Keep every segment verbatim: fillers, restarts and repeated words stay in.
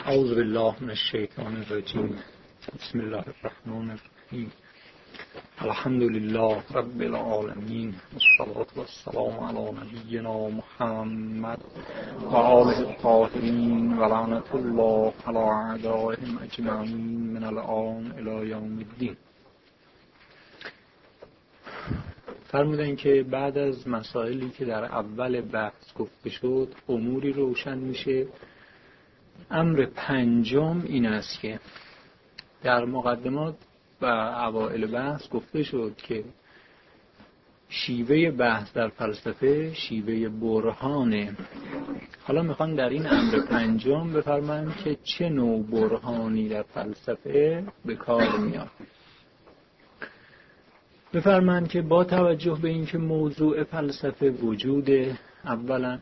اعوذ بالله من الشیطان الرجیم. بسم الله الرحمن الرحیم. الحمد لله رب العالمین، والصلاة والسلام علی نبینا محمد و آله الطاهرین و لعنة الله علی اعدائهم اجمعین من الآن الی یوم الدین. فرمودن که بعد از مسائلی که در اول بحث گفته شد اموری روشن میشه. امر پنجم این است که در مقدمات و اوائل بحث گفته شد که شیوه بحث در فلسفه شیوه برهانه. حالا میخوان در این امر پنجم بفرمایند که چه نوع برهانی در فلسفه به کار میاد. بفرمایند که با توجه به اینکه موضوع فلسفه وجوده، اولا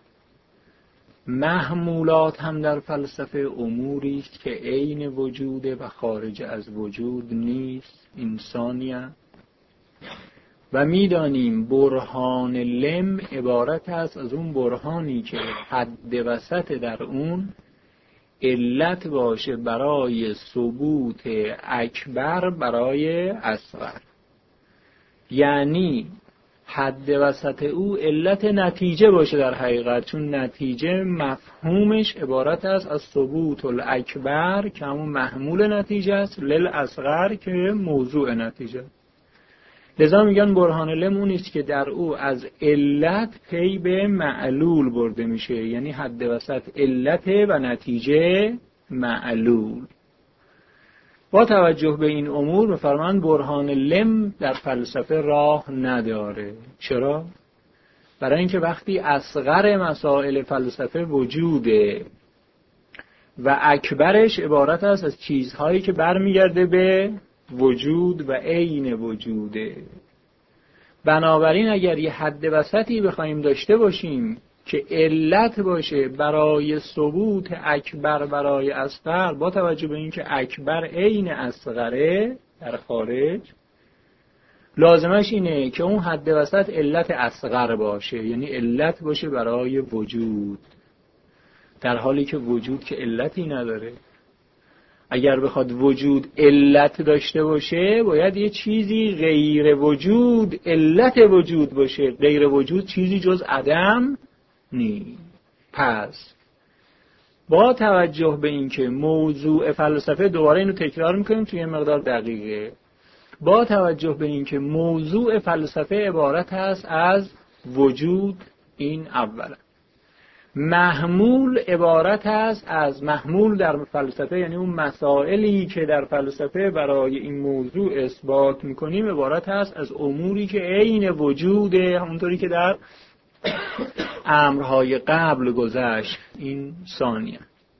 محمولات هم در فلسفه اموری است که عین وجوده و خارج از وجود نیست، انسانیت. و میدانیم برهان لم عبارت است از اون برهانی که حد وسط در اون علت باشه برای ثبوت اکبر برای اصغر، یعنی حد وسط او علت نتیجه باشه در حقیقت، چون نتیجه مفهومش عبارت است از ثبوت الاکبر که همون محمول نتیجه است، للاصغر که موضوع نتیجه. لذا میگن برهان لم اون است که در او از علت پی به معلول برده میشه، یعنی حد وسط علت و نتیجه معلول. با توجه به این امور می‌فرمایند برهان لم در فلسفه راه نداره. چرا؟ برای اینکه وقتی اصغر مسائل فلسفه وجوده و اکبرش عبارت است از چیزهایی که برمیگرده به وجود و عین وجوده. بنابراین اگر یه حد وسطی بخوایم داشته باشیم که علت باشه برای ثبوت اکبر برای اصغر، با توجه به اینکه اکبر عین اصغره در خارج، لازمش اینه که اون حد وسط علت اصغر باشه، یعنی علت باشه برای وجود، در حالی که وجود که علتی نداره. اگر بخواد وجود علت داشته باشه باید یه چیزی غیر وجود علت وجود باشه، غیر وجود چیزی جز عدم نی. پس با توجه به اینکه موضوع فلسفه، دوباره اینو تکرار میکنیم توی یه مقدار دقیقه، با توجه به اینکه موضوع فلسفه عبارت هست از وجود، این اولا. محمول عبارت هست از محمول در فلسفه، یعنی اون مسائلی که در فلسفه برای این موضوع اثبات میکنیم عبارت هست از اموری که عین وجوده، همونطوری که در امرهای قبل گذشت. این ثانیه.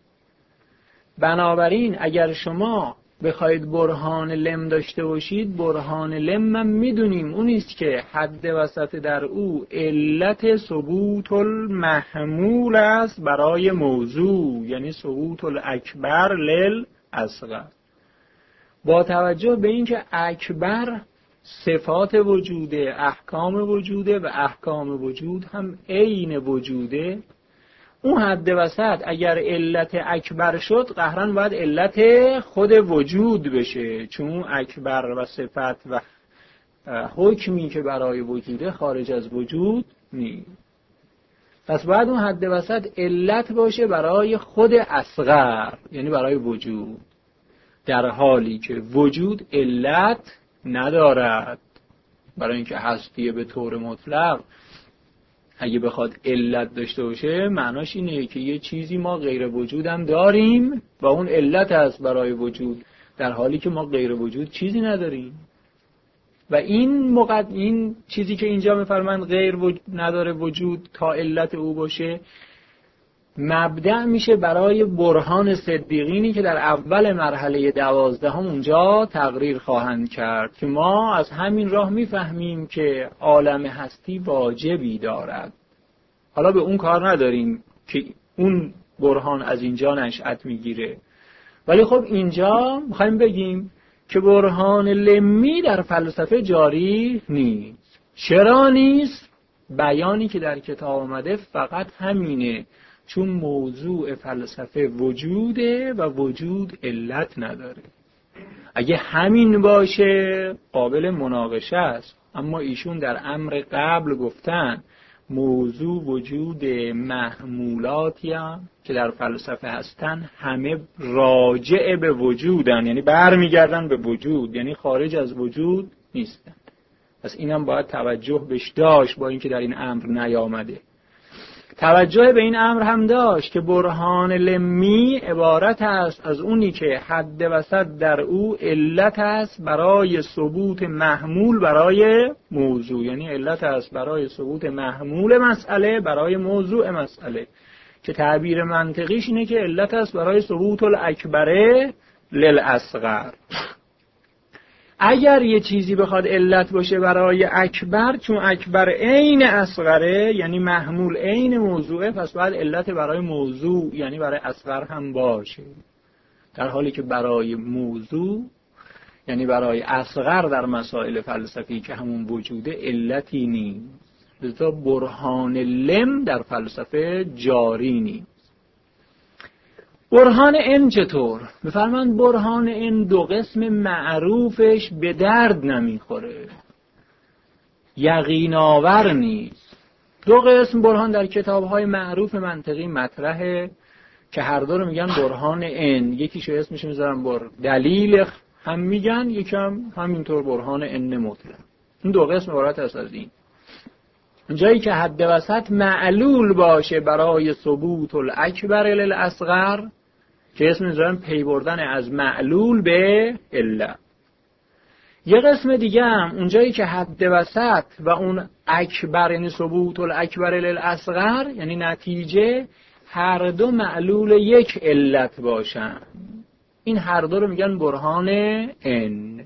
بنابراین اگر شما بخواید برهان لم داشته باشید، برهان لم هم میدونیم اون است که حد وسط در او علت ثبوت المحمول است برای موضوع، یعنی ثبوت الاکبر للاصغر. با توجه به اینکه اکبر صفات وجوده، احکام وجوده و احکام وجود هم عین وجوده، اون حد وسط اگر علت اکبر شد قهرن باید علت خود وجود بشه، چون اکبر و صفت و حکمی که برای وجوده خارج از وجود نیست. پس باید اون حد وسط علت باشه برای خود اصغر، یعنی برای وجود، در حالی که وجود علت ندارد. برای اینکه هستی به طور مطلق اگه بخواد علت داشته باشه معناش اینه که یه چیزی ما غیر وجود هم داریم و اون علت است برای وجود، در حالی که ما غیر وجود چیزی نداریم. و این مقد... این چیزی که اینجا میفرمایند غیر وجود نداره وجود تا علت او باشه، مبدأ میشه برای برهان صدیقینی که در اول مرحله دوازدهم اونجا تقریر خواهند کرد، که ما از همین راه میفهمیم که عالم هستی واجبی دارد. حالا به اون کار نداریم که اون برهان از اینجا نشأت میگیره، ولی خب اینجا میخوایم بگیم که برهان لمی در فلسفه جاری نیست. چرا نیست؟ بیانی که در کتاب آمده فقط همینه، چون موضوع فلسفه وجوده و وجود علت نداره. اگه همین باشه قابل مناقشه است، اما ایشون در امر قبل گفتن موضوع وجود محمولاتی هم که در فلسفه هستن همه راجع به وجودن، یعنی برمیگردن به وجود، یعنی خارج از وجود نیستن. پس اینم باید توجه بهش داشت، با اینکه در این امر نیامده. توجه به این امر هم داشت که برهان لمی عبارت است از اونی که حد وسط در او علت است برای ثبوت محمول برای موضوع، یعنی علت است برای ثبوت محمول مسئله برای موضوع مسئله، که تعبیر منطقیش اینه که علت است برای ثبوت الاکبره للاصغر. اگر یه چیزی بخواد علت باشه برای اکبر، چون اکبر عین اصغره یعنی محمول عین موضوعه، پس باید علت برای موضوع یعنی برای اصغر هم باشه، در حالی که برای موضوع یعنی برای اصغر در مسائل فلسفی که همون وجوده علتی نیست. لذا برهان لم در فلسفه جاری نیست. برهان ان چطور؟ بفرمایند برهان ان دو قسم معروفش به درد نمیخوره، یقین آور نیست. دو قسم برهان در کتاب‌های معروف منطقی مطرحه که هر دو رو میگن برهان ان. یکیشو اسمش میذارن بر دلیل هم میگن، یکم همینطور برهان ان مطلق. این دو قسم عبارت است از این: جایی که حد وسط معلول باشه برای ثبوت الاکبر للاصغر که اسم میذارن پی بردن از معلول به علت. یه قسم دیگه هم اونجایی که حد وسط و اون اکبر یعنی ثبوت الاکبر للاصغر یعنی نتیجه هر دو معلول یک علت باشن. این هر دو رو میگن برهان ان.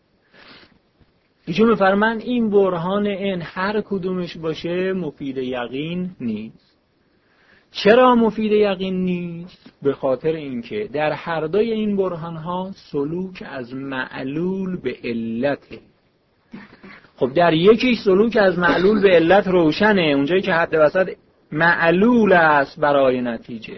ایشون میفرمان این برهان ان هر کدومش باشه مفید یقین نیست. چرا مفید یقین نیست؟ به خاطر اینکه در هر دوی این برهان ها سلوک از معلول به علته. خب در یکیش سلوک از معلول به علت روشنه، اونجایی که حد وسط معلول است برای نتیجه.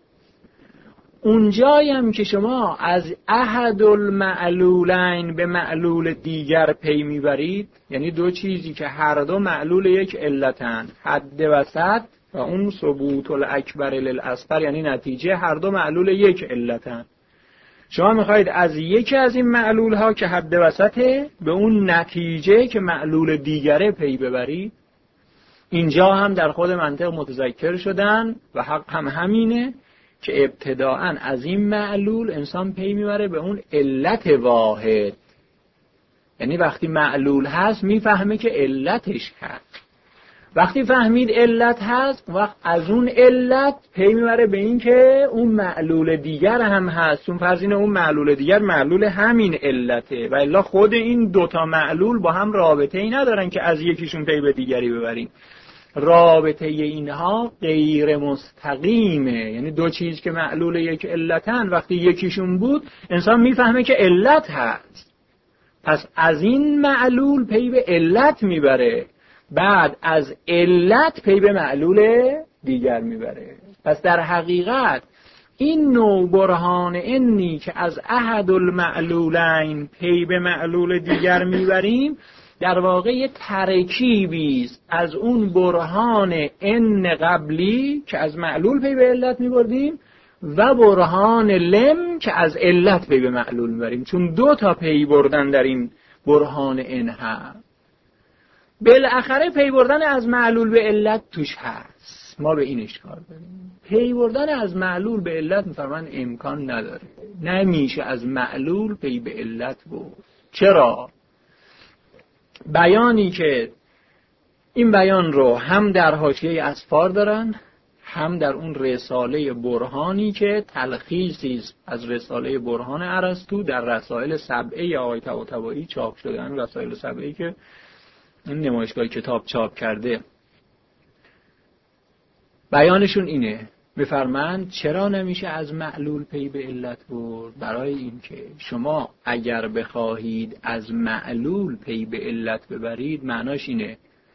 اونجایی هم که شما از احد المعلولین به معلول دیگر پی میبرید، یعنی دو چیزی که هر دو معلول یک علتن، حد وسط و اون ثبوت الاکبر للاصغر یعنی نتیجه هر دو معلول یک علتن، شما میخواید از یکی از این معلول ها که حد وسطه به اون نتیجه که معلول دیگره پی ببرید. اینجا هم در خود منطق متذکر شدن و حق هم همینه که ابتداعاً از این معلول انسان پی میبره به اون علت واحد، یعنی وقتی معلول هست میفهمه که علتش هست. وقتی فهمید علت هست وقت از اون علت پی میبره به این که اون معلول دیگر هم هست، چون فرض اینه اون معلول دیگر معلول همین علته و الا خود این دوتا معلول با هم رابطه ای ندارن که از یکیشون پی به دیگری ببریم. رابطه اینها غیر مستقیمه، یعنی دو چیز که معلول یک علتن وقتی یکیشون بود انسان میفهمه که علت هست، پس از این معلول پی به علت میبره، بعد از علت پی به معلول دیگر میبره. پس در حقیقت این نوع برهان انی که از احد المعلولین پی به معلول دیگر میبریم در واقع یه ترکیبی است از اون برهان ان قبلی که از معلول پی به علت میبردیم و برهان لم که از علت پی به معلول میبریم، چون دو تا پی بردن در این برهان ان هست. بالاخره پی بردن از معلول به علت توش هست. ما به این اشکال داریم. پی بردن از معلول به علت میفرمان امکان نداره، نمیشه از معلول پی به علت برد. چرا؟ بیانی که این بیان رو هم در حاشیه اصفار دارن، هم در اون رساله برهانی که تلخیصی از رساله برهان ارسطو در رسائل سبعه آقای طباطبایی چاپ شده. این رسائل سبعه‌ای که این نمایشگاه کتاب چاپ کرده، بیانشون اینه، میفرمند چرا نمیشه از معلول پی به علت برد؟ برای اینکه شما اگر بخواهید از معلول پی به علت ببرید معناش اینه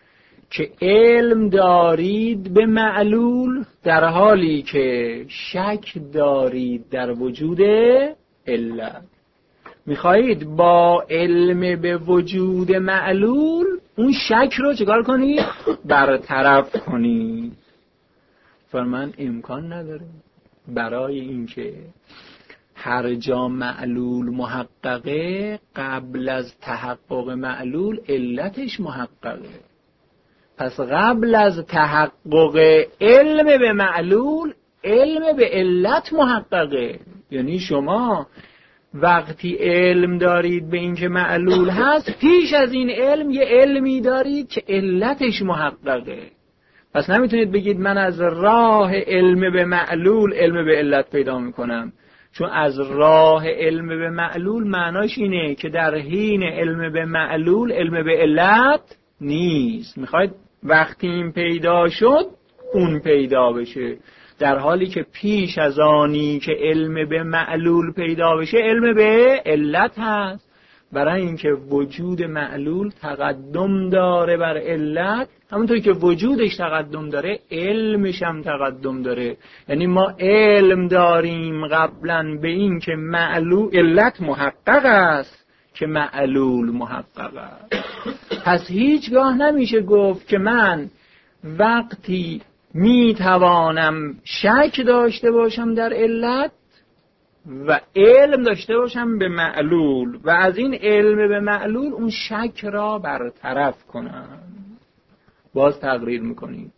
که علم دارید به معلول در حالی که شک دارید در وجود علت. میخواهید با علم به وجود معلول اون شک رو چکار کنید؟ برطرف کنید. فرمان امکان نداره برای اینکه هر جا معلول محققه قبل از تحقق معلول علتش محققه. پس قبل از تحقق علم به معلول علم به علت محققه. یعنی شما وقتی علم دارید به اینکه معلول هست، پیش از این علم یه علمی دارید که علتش محققه. پس نمیتونید بگید من از راه علم به معلول علم به علت پیدا میکنم، چون از راه علم به معلول معناش اینه که در حین علم به معلول علم به علت نیست. میخواید وقتی این پیدا شد اون پیدا بشه، در حالی که پیش از آنی که علم به معلول پیدا بشه علم به علت هست. برای اینکه وجود معلول تقدم داره بر علت، همونطوری که وجودش تقدم داره علمش هم تقدم داره. یعنی ما علم داریم قبلا به این که معلول علت محقق است که معلول محقق است. پس هیچگاه نمیشه گفت که من وقتی می توانم شک داشته باشم در علت و علم داشته باشم به معلول و از این علم به معلول اون شک را برطرف کنم. باز تقریر میکنیم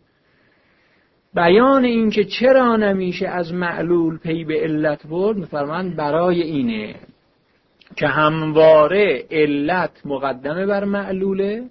بیان این که چرا نمیشه از معلول پی به علت برد. میفرمایند برای اینه که همواره علت مقدمه بر معلوله،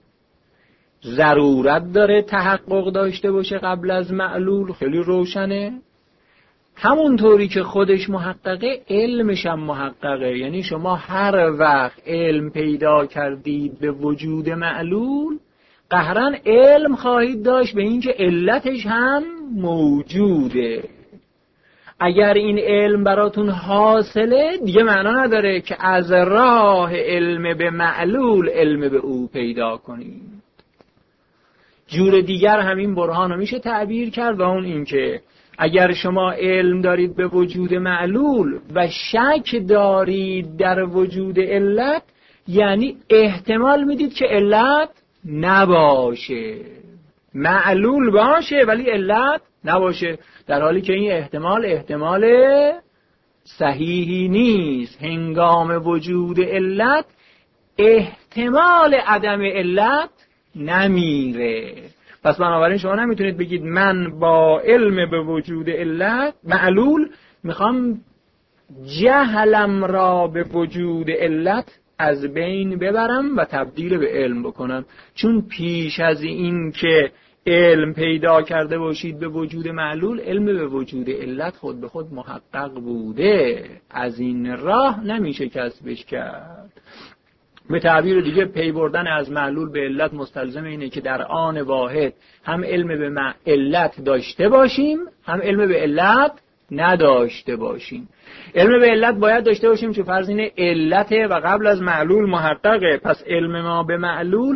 ضرورت داره تحقق داشته باشه قبل از معلول، خیلی روشنه. همونطوری که خودش محققه علمش هم محققه. یعنی شما هر وقت علم پیدا کردید به وجود معلول قهرن علم خواهید داشت به اینکه علتش هم موجوده. اگر این علم براتون حاصله دیگه معنا نداره که از راه علم به معلول علم به او پیدا کنید. جور دیگر همین برهان رو میشه تعبیر کرد و اون این که اگر شما علم دارید به وجود معلول و شک دارید در وجود علت، یعنی احتمال میدید که علت نباشه، معلول باشه ولی علت نباشه، در حالی که این احتمال احتمال صحیحی نیست. هنگام وجود علت احتمال عدم علت نمیره. پس بنابراین شما نمیتونید بگید من با علم به وجود علت معلول میخوام جهلم را به وجود علت از بین ببرم و تبدیل به علم بکنم، چون پیش از این که علم پیدا کرده باشید به وجود معلول علم به وجود علت خود به خود محقق بوده. از این راه نمیشه کسبش کرد. به تعبیر دیگه پی بردن از معلول به علت مستلزم اینه که در آن واحد هم علم به علت داشته باشیم هم علم به علت نداشته باشیم. علم به علت باید داشته باشیم چون فرض اینه علته و قبل از معلول محققه. پس علم ما به معلول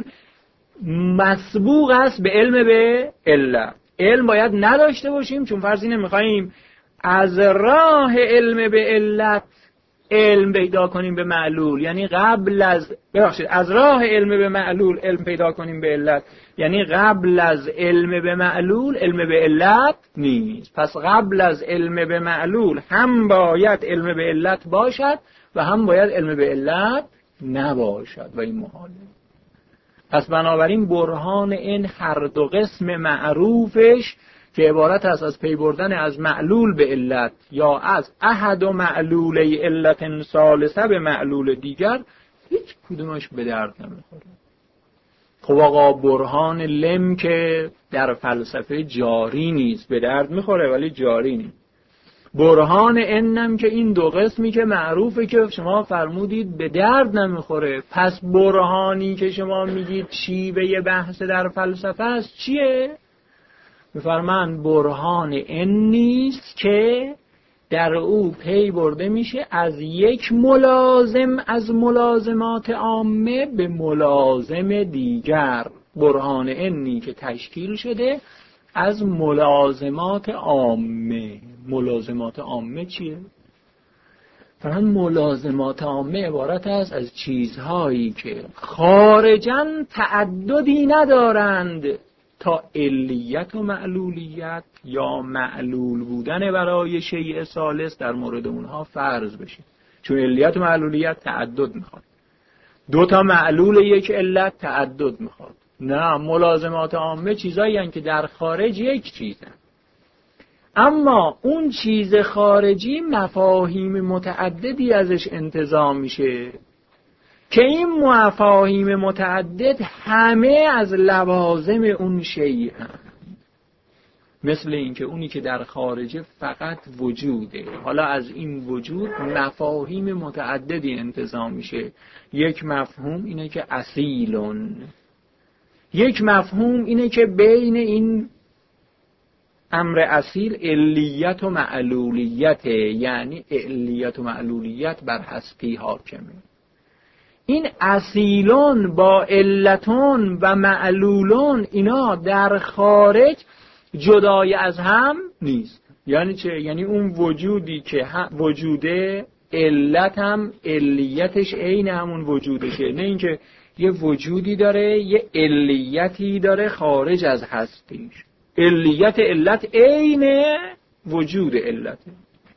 مسبوق است به علم به علت. علم باید نداشته باشیم چون فرض اینه میخواییم از راه علم به علت علم پیدا کنیم به معلول، یعنی قبل از ببخشید از راه علم به معلول علم پیدا کنیم به علت، یعنی قبل از علم به معلول علم به علت نیست. پس قبل از علم به معلول هم باید علم به علت باشد و هم باید علم به علت نباشد و این محاله. پس بنابراین برهان این هر دو قسم معروفش که عبارت است از پی بردن از معلول به علت یا از احد و معلوله علت ثالثه به معلول دیگر، هیچ کدومش به درد نمیخوره. خب آقا برهان لم که در فلسفه جاری نیست، به درد میخوره ولی جاری نیست. برهان انم که این دو قسمی که معروفه که شما فرمودید به درد نمیخوره، پس برهانی که شما میگید شیوه بحث در فلسفه است چیه؟ میفرمان برهان این نیست که در او پی برده میشه از یک ملازم از ملازمات عامه به ملازم دیگر. برهان انی که تشکیل شده از ملازمات عامه. ملازمات عامه چیه؟ فرمان ملازمات عامه عبارت است از چیزهایی که خارجاً تعددی ندارند تا علیت و معلولیت یا معلول بودن برای شیء ثالث در مورد اونها فرض بشه. چون علیت و معلولیت تعدد میخواد، دو تا معلول یک علت تعدد میخواد. نه، ملازمات عامه چیزایی هستند که در خارج یک چیزن، اما اون چیز خارجی مفاهیم متعددی ازش انتزاع میشه که این مفاهیم متعدد همه از لوازم اون شیء هم. مثل اینکه اونی که در خارج فقط وجوده، حالا از این وجود مفاهیم متعددی انتزاع میشه. یک مفهوم اینه که اصیلون، یک مفهوم اینه که بین این امر اصیل علیت و معلولیت، یعنی علیت و معلولیت بر هستی حاکمه. این اصیلون با علتون و معلولون اینا در خارج جدای از هم نیست. یعنی چه؟ یعنی اون وجودی که وجوده علت هم علیتش عین همون وجودشه، نه اینکه یه وجودی داره یه علیتی داره خارج از هستیش. علیت علت عین وجود علته.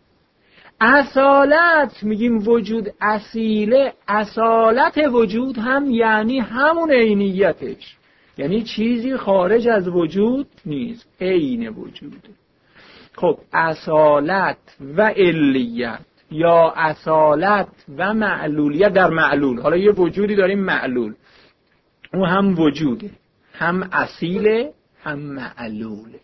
اصالت میگیم وجود اصیله، اصالت وجود هم یعنی همون عینیتش، یعنی چیزی خارج از وجود نیست، عین وجوده. خب اصالت و علیت یا اصالت و معلولیت در معلول، حالا یه وجودی داریم معلول، اون هم وجوده، هم اصیله هم معلوله.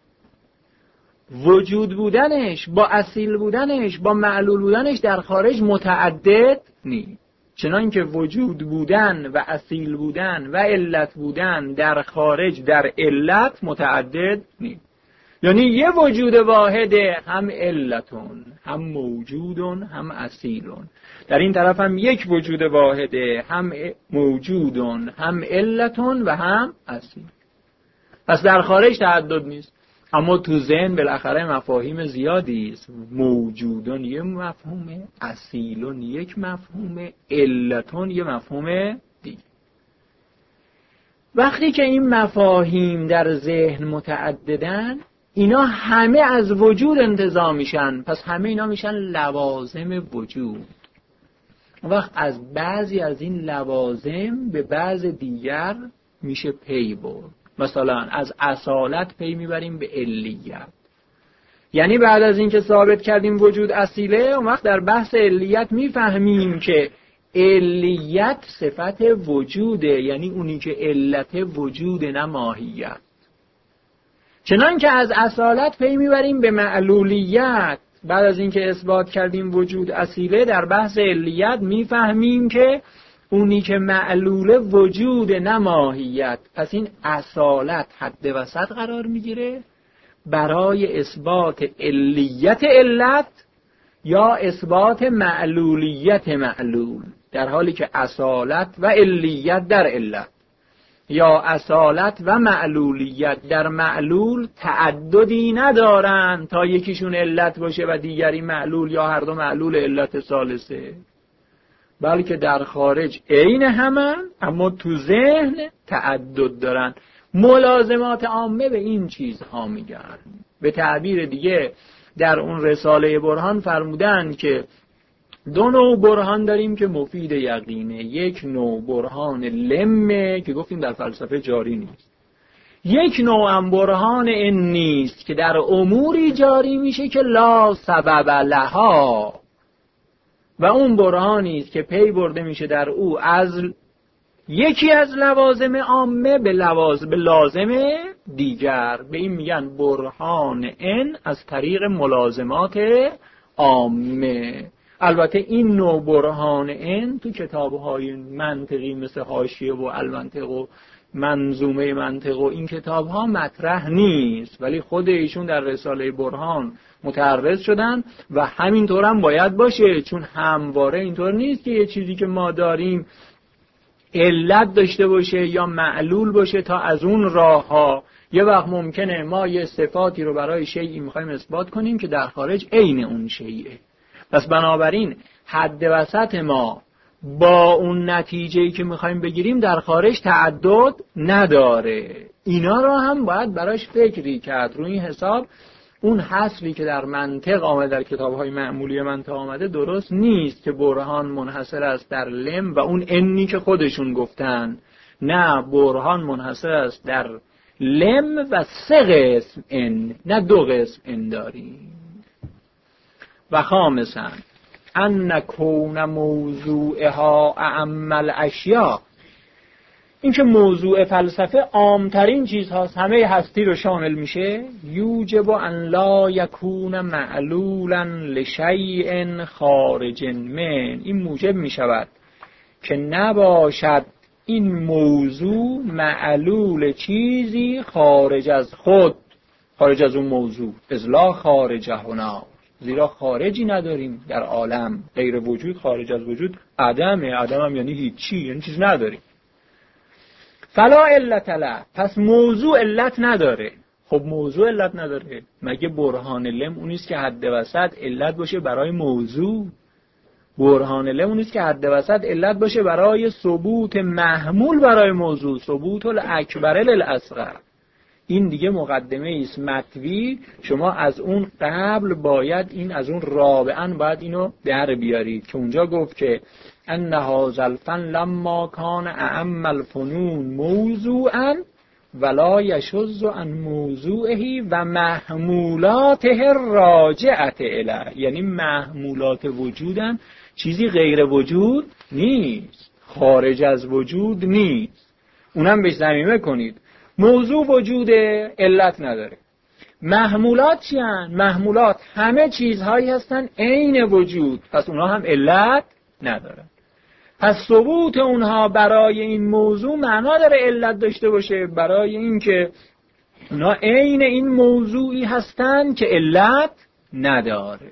وجود بودنش با اصیل بودنش با معلول بودنش در خارج متعدد نیست، چنان که وجود بودن و اصیل بودن و علت بودن در خارج در علت متعدد نیست. یعنی یه وجود واحده، هم علتون هم موجودون هم اصیلون. در این طرف هم یک وجود واحده، هم موجودون هم علتون و هم اصیل. پس در خارج تعدد نیست، اما تو ذهن بالاخره مفاهیم زیادی است. موجودون یه مفهومه، اصیلون یک مفهومه، علتون یه مفهومه دیگه. وقتی که این مفاهیم در ذهن متعددن، اینا همه از وجود انتزاع میشن، پس همه اینا میشن لوازم وجود. وقت از بعضی از این لوازم به بعض دیگر میشه پی برد. مثلا از اصالت پی میبریم به علیت، یعنی بعد از اینکه ثابت کردیم وجود اصیله، اون وقت در بحث علیت میفهمیم که علیت صفت وجوده، یعنی اونی که علت وجود نه ماهیت. چنان که از اصالت پی میبریم به معلولیت، بعد از اینکه اثبات کردیم وجود اصیله، در بحث علیت میفهمیم که اونی که معلوله وجود نه ماهیت. پس این اصالت حد وسط قرار میگیره برای اثبات علیت علت یا اثبات معلولیت معلول، در حالی که اصالت و علیت در علت یا اصالت و معلولیت در معلول تعددی ندارن تا یکیشون علت باشه و دیگری معلول یا هر دو معلول علت ثالثه، بلکه در خارج عین همن اما تو ذهن تعدد دارن. ملازمات عامه به این چیزها میگن. به تعبیر دیگه در اون رساله برهان فرمودن که دو نوع برهان داریم که مفید یقینه. یک نوع برهان لمه که گفتیم در فلسفه جاری نیست، یک نوع هم برهان این نیست که در اموری جاری میشه که لا سبب لها، و اون برهانی است که پی برده میشه در او از یکی از لوازم عامه به لوازم به لازم دیگر. به این میگن برهان این از طریق ملازمات عامه. البته این نوع برهان این تو کتاب‌های منطقی مثل حاشیه و المنطق و منظومه منطق و این کتاب‌ها مطرح نیست، ولی خود ایشون در رساله برهان متعرض شدن و همینطور هم باید باشه، چون همواره اینطور نیست که یه چیزی که ما داریم علت داشته باشه یا معلول باشه تا از اون راه ها یه وقت ممکنه ما یه صفاتی رو برای شیئی میخوایم اثبات کنیم که در خارج عین اون شیئه. پس بنابراین حد وسط ما با اون نتیجه‌ای که میخوایم بگیریم در خارج تعدد نداره. اینا رو هم باید براش فکری کرد. روی این حساب اون حصری که در منطق آمده، در کتاب‌های معمولی منطق آمده، درست نیست که برهان منحصر است در لم و اون انی که خودشون گفتن. نه، برهان منحصر است در لم و سه قسم ان، نه دو قسم ان داریم. و خامساً ان کون موضوعها اعم الاشیاء، این که موضوع فلسفه عامترین چیزهاست، همه هستی رو شامل میشه. یوجب ان لا یکون معلولا لشیء خارج من، این موجب میشود که نباشد این موضوع معلول چیزی خارج از خود، خارج از اون موضوع. اذ لا خارج هنا، زیرا خارجی نداریم در عالم. غیر وجود، خارج از وجود عدمه. عدم هم یعنی هیچی، یعنی چیز نداریم. فلا علت له، پس موضوع علت نداره. خب موضوع علت نداره، مگه برهان لم اونیست که حد وسط علت باشه برای موضوع؟ برهان لم اونیست که حد وسط علت باشه برای ثبوت محمول برای موضوع، ثبوت الاکبر للاصغر. این دیگه مقدمه است مطوی، شما از اون قبل باید این، از اون رابعاً باید اینو در بیارید که اونجا گفت که ان هذا الفن لما کان اعم الفنون موضوعا ولا یشذ عن موضوعه و محمولاته الراجعه الیه، یعنی محمولات وجودن، چیزی غیر وجود نیست، خارج از وجود نیست. اونم بهش ضمیمه کنید. موضوع وجود، علت نداره. محمولات چی هستن؟ محمولات همه چیزهایی هستن عین وجود، پس اونها هم علت ندارن. پس ثبوت اونها برای این موضوع معنا داره علت داشته باشه، برای اینکه اونها عین این موضوعی هستن که علت نداره.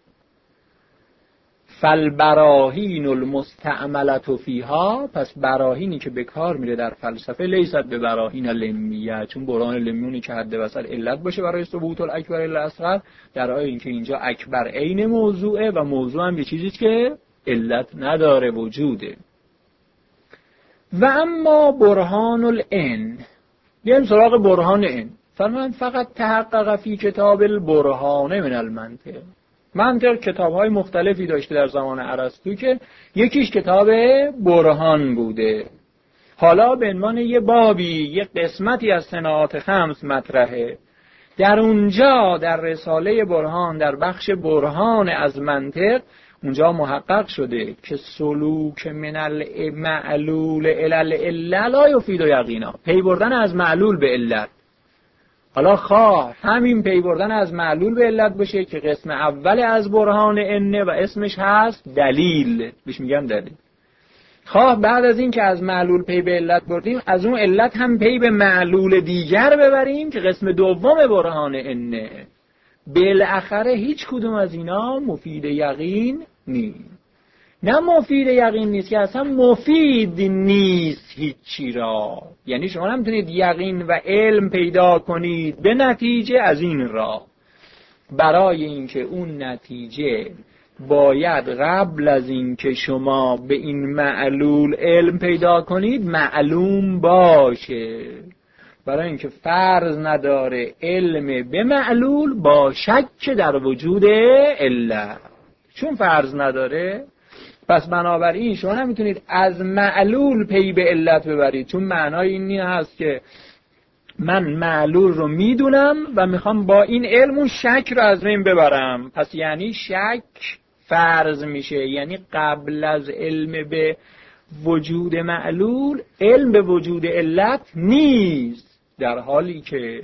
فالبراهین المستعملة فیها، پس براهینی که به کار میره در فلسفه لیست به براهین لمیه، چون برهان لمیونی که حد وسط علت باشه برای ثبوت الاکبر الاصغر، در حالی اینکه اینجا اکبر عین موضوعه و موضوع هم یه چیزیه که علت نداره، وجوده. و اما برهان الان، بیایم سراغ برهان ان. فرمان فقط تحقق فی کتاب البرهان من المنطق. منطق کتاب‌های مختلفی داشته در زمان ارسطو که یکیش کتاب برهان بوده. حالا به عنوان یه بابی، یه قسمتی از صناعات خمس مطرحه. در اونجا در رساله برهان، در بخش برهان از منطق، اونجا محقق شده که سلوک من المعلول الی العله لا یفید یقینا، پی بردن از معلول به علت. حالا خواه همین پی بردن از معلول به علت باشه که قسم اول از برهان انه و اسمش هست دلیل، بهش میگن دلیل. خواه بعد از این که از معلول پی به علت بردیم، از اون علت هم پی به معلول دیگر ببریم که قسم دوم برهان انه. بالاخره هیچ کدوم از اینا مفید یقین نیست. نه مفید یقین نیست که اصلا مفید نیست هیچی را. یعنی شما نمیتونید یقین و علم پیدا کنید به نتیجه از این راه. برای اینکه اون نتیجه باید قبل از اینکه شما به این معلول علم پیدا کنید معلوم باشه. برای اینکه فرض نداره علم به معلول با شک در وجود علت. چون فرض نداره، پس بنابراین شما نمیتونید از معلول پی به علت ببرید، چون معنای این هست که من معلول رو میدونم و میخوام با این علم اون شک رو از بین ببرم. پس یعنی شک فرض میشه، یعنی قبل از علم به وجود معلول علم به وجود علت نیست، در حالی که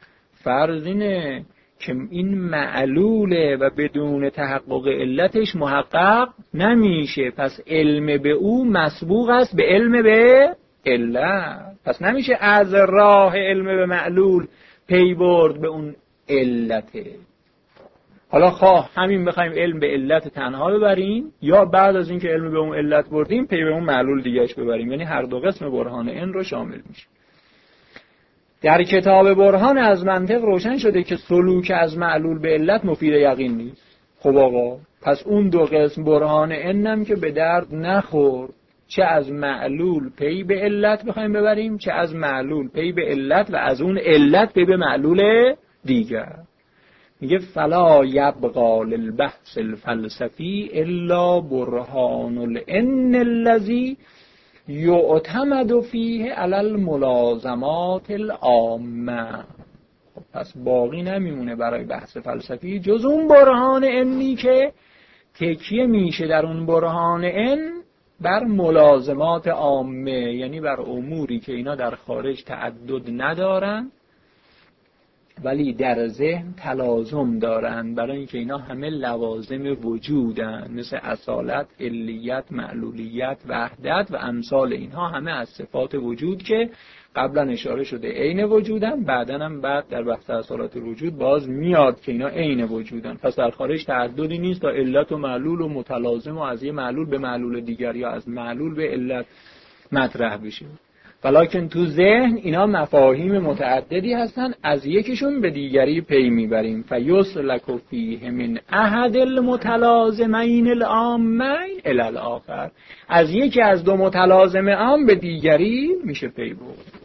فرض اینه که این معلوله و بدون تحقق علتش محقق نمیشه. پس علم به او مسبوق است به علم به علت. پس نمیشه از راه علم به معلول پی برد به اون علته. حالا خواه همین بخوایم علم به علت تنها ببریم یا بعد از اینکه علم به اون علت بردیم پی به اون معلول دیگه‌اش ببریم، یعنی هر دو قسم برهان ان رو شامل میشه. در کتاب برهان از منطق روشن شده که سلوک از معلول به علت مفید یقین نیست. خب آقا پس اون دو قسم برهان انم که به درد نخورد، چه از معلول پی به علت بخوایم ببریم چه از معلول پی به علت و از اون علت پی به معلول دیگر. میگه فلا یبقى للبحث الفلسفی الا برهان الان الذی یعتمد فیه علی الملازمات العامه. خب پس باقی نمیمونه برای بحث فلسفی جز اون برهان انی که تکیه میشه در اون برهان ان بر ملازمات عامه، یعنی بر اموری که اینا در خارج تعدد ندارن ولی در ذهن تلازم دارن، برای اینکه اینا همه لوازم وجودن، مثل اصالت، علیت، معلولیت، وحدت و امثال اینها همه از صفات وجود که قبلا اشاره شده عین وجودن، بعدن هم بعد در بحث اصالت وجود باز میاد که اینا عین وجودن. پس در خارج تعددی نیست تا علت و معلول و متلازم و از یه معلول به معلول دیگر یا از معلول به علت مطرح بشه. ولیکن تو ذهن اینا مفاهیم متعددی هستن، از یکیشون به دیگری پی میبریم. فیسلک فیه من احد المتلازمین العامین الی الاخر، از یکی از دو متلازم عام به دیگری میشه پی برد.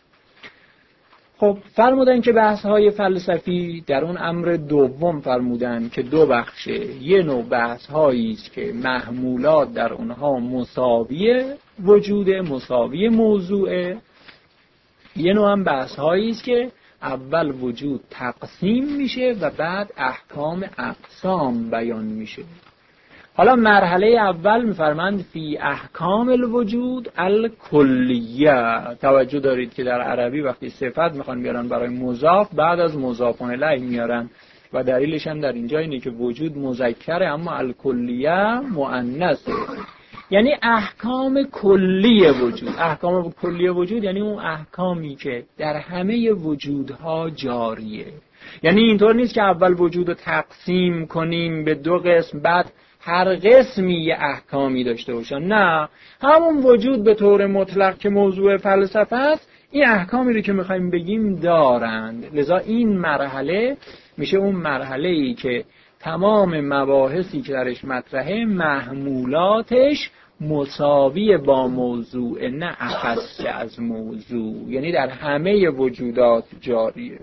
خب فرمودن که بحث های فلسفی در اون امر دوم فرمودن که دو بخشه. یه نوع بحث هایی است که محمولات در اونها مساویه وجوده، مساوی موضوعه. یه نوع هم بحث هایی است که اول وجود تقسیم میشه و بعد احکام اقسام بیان میشه. حالا مرحله اول میفرمند فی احکام الوجود الکلیه. توجه دارید که در عربی وقتی صفت میخوان بیارن برای مضاف بعد از مضاف الیه میارن و دلیلش هم در اینجا اینه که وجود مذکره اما الکلیه مؤنثه، یعنی احکام کلی وجود. احکام کلی وجود یعنی اون احکامی که در همه وجودها جاریه. یعنی اینطور نیست که اول وجود رو تقسیم کنیم به دو قسم بعد هر قسمی یه احکامی داشته باشن، نه، همون وجود به طور مطلق که موضوع فلسفه است این احکامی رو که میخوایم بگیم دارند. لذا این مرحله میشه اون مرحله‌ای که تمام مباحثی که درش مطرحه محمولاتش مساوی با موضوع، نه اخص از موضوع، یعنی در همه وجودات جاریه.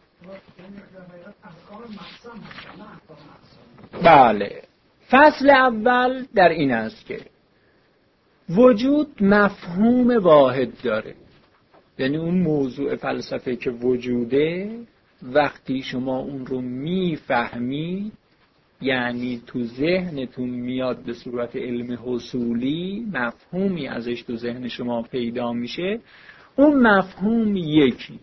بله. فصل اول در این است که وجود مفهوم واحد داره، یعنی اون موضوع فلسفه که وجوده وقتی شما اون رو میفهمید، یعنی تو ذهنتون میاد به صورت علم حصولی، مفهومی ازش تو ذهن شما پیدا میشه، اون مفهوم یکی.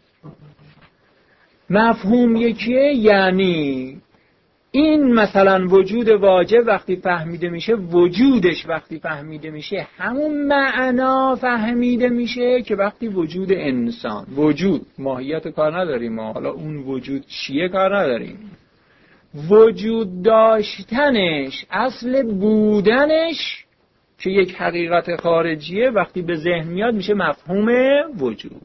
مفهوم یکیه، یعنی این مثلا وجود واجب وقتی فهمیده میشه، وجودش وقتی فهمیده میشه همون معنا فهمیده میشه که وقتی وجود انسان، وجود ماهیت کار نداریم ما، حالا اون وجود چیه کار نداریم، وجود داشتنش، اصل بودنش که یک حقیقت خارجیه وقتی به ذهن میاد میشه مفهوم وجود.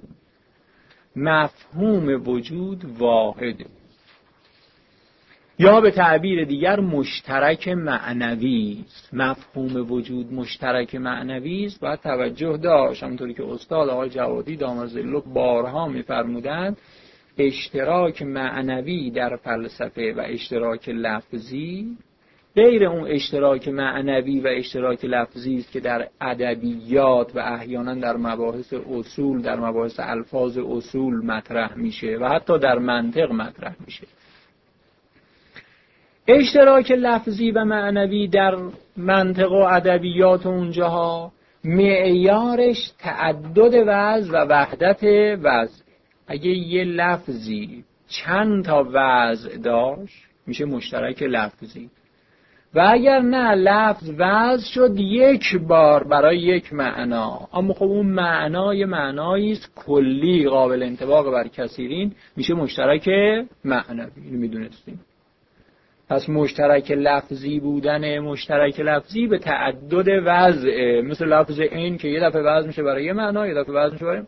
مفهوم وجود واحده، یا به تعبیر دیگر مشترک معنوی است. مفهوم وجود مشترک معنوی است. باید توجه داشت، همونطوری که استاد آقای جوادی داماد ظله بارها می‌فرمودند، اشتراک معنوی در فلسفه و اشتراک لفظی غیر اون اشتراک معنوی و اشتراک لفظی است که در ادبیات و احیانا در مباحث اصول، در مباحث الفاظ اصول مطرح میشه و حتی در منطق مطرح میشه. اشتراک لفظی و معنوی در منطق و ادبیات اونجاها معیارش تعدد وضع و وحدت وضع. اگه یه لفظی چند تا وضع داشت میشه مشترک لفظی، و اگر نه لفظ وضع شد یک بار برای یک معنا، اما خب اون معنا یه معنایی است کلی قابل انطباق بر کثیرین، میشه مشترک معنوی. اینو میدونستیم. پس مشترک لفظی بودن مشترک لفظی به تعدد وضع، مثل لفظ این که یه دفعه وضع میشه برای یه معنا، یه دفعه وضع میشه برای،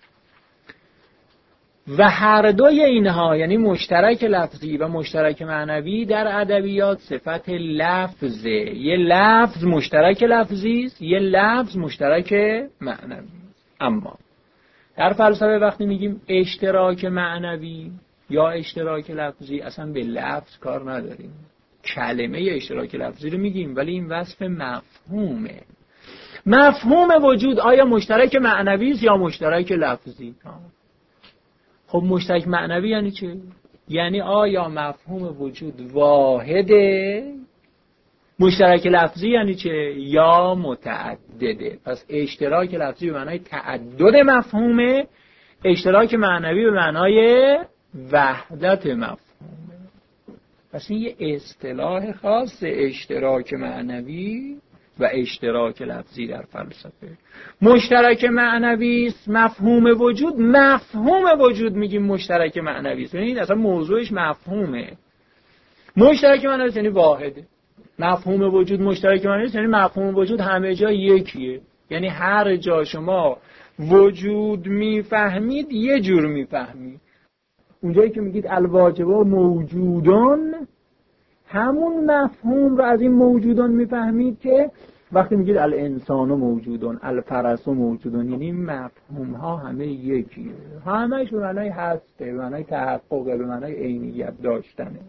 و هر دوی اینها یعنی مشترک لفظی و مشترک معنوی در ادبیات صفت لفظه. یه لفظ مشترک لفظی است، یه لفظ مشترک معنوی. اما در فلسفه وقتی میگیم اشتراک معنوی یا اشتراک لفظی اصلا به لفظ کار نداریم، کلمه اشتراک لفظی رو میگیم، ولی این وصف مفهومه. مفهوم وجود آیا مشترک معنوی است یا مشترک لفظی؟ خب مشترک معنوی یعنی چه؟ یعنی آیا مفهوم وجود واحده؟ مشترک لفظی یعنی چه؟ یا متعدده. پس اشتراک لفظی به معنای تعدد مفهومه، اشتراک معنوی به معنای وحدت مفهومه. پس این یه اصطلاح خاص اشتراک معنوی و اشتراک لفظی در فلسفه. مشترک معنوی است مفهوم وجود، مفهوم وجود میگیم مشترک معنوی است. یعنی اصلا موضوعش مفهومه. مشترک معنوی است یعنی واحده. مفهوم وجود مشترک معنوی است یعنی مفهوم وجود همه جا یکیه. یعنی هر جا شما وجود میفهمید یه جور میفهمید. اونجایی که میگید الواجب موجودان، همون مفهوم رو از این موجودان میفهمید که وقتی میگید الانسان موجودان، الفرس موجودان، یعنی مفهوم ها همه یکیه، همهش به معنای هسته، به معنای تحقق، به معنای عینیت داشتنه.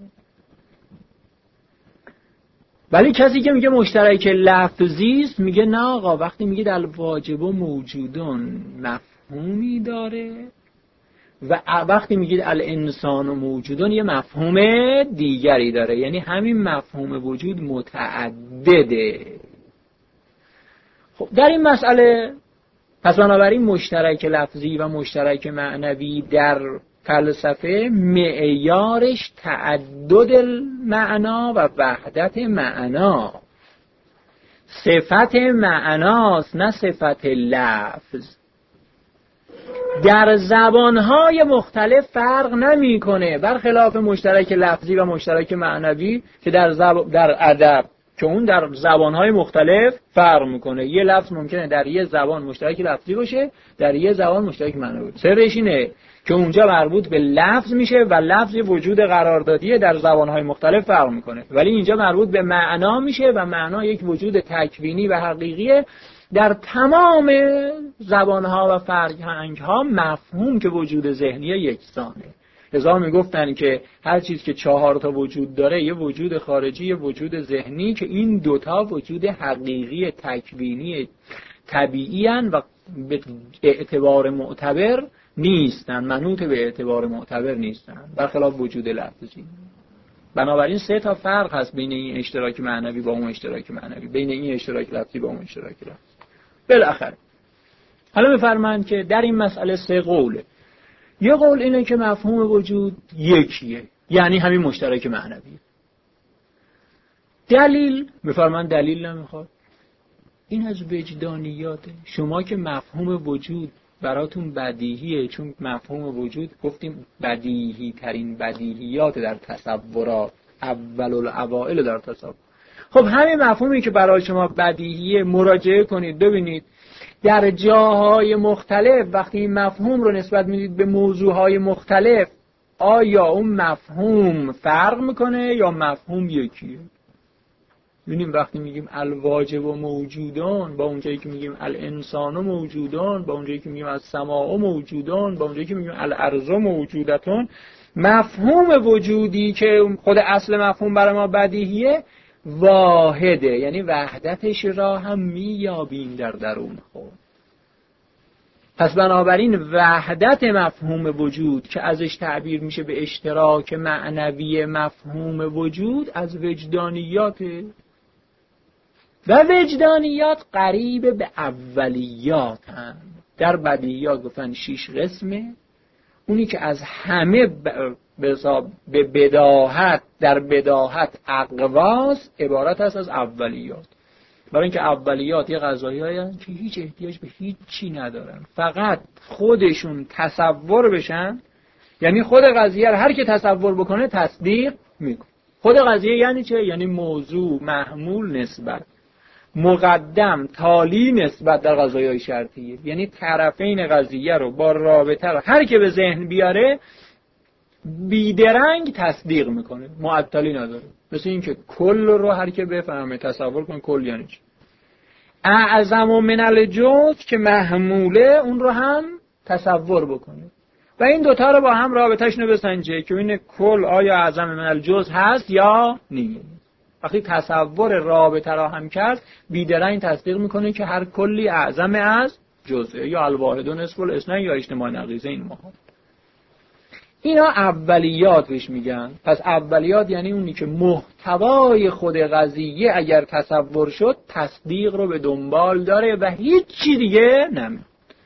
ولی کسی که میگه مشترک لفظی است میگه نه آقا، وقتی میگید الواجب موجودان مفهومی داره و وقتی میگید الانسان موجودان یه مفهوم دیگری داره، یعنی همین مفهوم وجود متعدده. خب در این مسئله پس بنابراین مشترک لفظی و مشترک معنوی در فلسفه معیارش تعدد معنا و وحدت معنا، صفت معناست نه صفت لفظ. در زبانهای مختلف فرق نمیکنه، برخلاف مشترک لفظی و مشترک معنوی که در زب... در ادب که اون در زبانهای مختلف فرق میکنه. یه لفظ ممکنه در یه زبان مشترک لفظی باشه، در یه زبان مشترک معنوی. سرش اینه که اونجا مربوط به لفظ میشه و لفظ وجود قراردادیه، در زبانهای مختلف فرق میکنه، ولی اینجا مربوط به معنا میشه و معنا یک وجود تکوینی و حقیقیه. در تمام زبانها و فرهنگها مفهوم که وجود ذهنی یکسانه. لذا میگفتن که هر چیز که چهار تا وجود داره، یه وجود خارجی، یه وجود ذهنی، که این دوتا وجود حقیقی تکوینی طبیعی هن و به اعتبار معتبر نیستن، منوط به اعتبار معتبر نیستن، برخلاف وجود لفظی. بنابراین سه تا فرق هست بین این اشتراک معنوی با اون اشتراک معنوی، بین این اشتراک لفظی با اون اشتراک لفظی. بالاخره حالا می‌فرمایند که در این مسئله سه قوله. یه قول اینه که مفهوم وجود یکیه، یعنی همین مشترک معنوی. دلیل می‌فرمایند دلیل نمیخواد، این از وجدانیاته. شما که مفهوم وجود براتون بدیهیه، چون مفهوم وجود گفتیم بدیهی ترین بدیهیات در تصورات، اول الاوائل در تصور. خب همین مفهومی که برای شما بدیهیه، مراجعه کنید ببینید در جاهای مختلف وقتی این مفهوم رو نسبت میدید به موضوعهای مختلف، آیا اون مفهوم فرق میکنه یا مفهوم یکیه؟ ببینیم وقتی میگیم الواجب موجودان با اونجایی که میگیم الانسان موجودان، با اونجایی که میگیم السماء موجودان، با اونجایی که میگیم الارض موجودتون، مفهوم وجودی که خود اصل مفهوم برای ما بدیهیه واحده، یعنی وحدتش را هم میابیم در درون خود. پس بنابراین وحدت مفهوم وجود که ازش تعبیر میشه به اشتراک معنوی مفهوم وجود از وجدانیاته و وجدانیات قریب به اولیات هم. در بدیهیات گفتن شیش قسمه، اونی که از همه به بداهت در بداهت اقواس عبارت است از اولیات. برای اینکه اولیات یه قضایی هستن که هیچ احتیاج به هیچ چی ندارن، فقط خودشون تصور بشن، یعنی خود قضیه رو هر که تصور بکنه تصدیق میکنه. خود قضیه یعنی چه؟ یعنی موضوع، محمول، نسبت، مقدم، تالی نسبت در قضایای شرطیه. یعنی طرفین قضیه رو با رابطه رو هر که به ذهن بیاره بیدرنگ تصدیق میکنه، معطلی نداره. مثل این که کل رو هر که بفهمه تصور کن کل یعنی چی. اعظم من الجزء که محموله اون رو هم تصور بکنه و این دوتا رو با هم رابطهش رو بسنجه که این کل آیا اعظم من الجزء هست یا نیست. وقتی تصور رابطه را هم کرد بیدرنگ تصدیق میکنه که هر کلی اعظم از جزء، یا الواحد و نصف الاثنین یا اجتماع نقیضه. این ماها اینا اولیات بهش میگن. پس اولیات یعنی اونی که محتوای خود قضیه اگر تصور شد تصدیق رو به دنبال داره و هیچ چی دیگه نمیاد.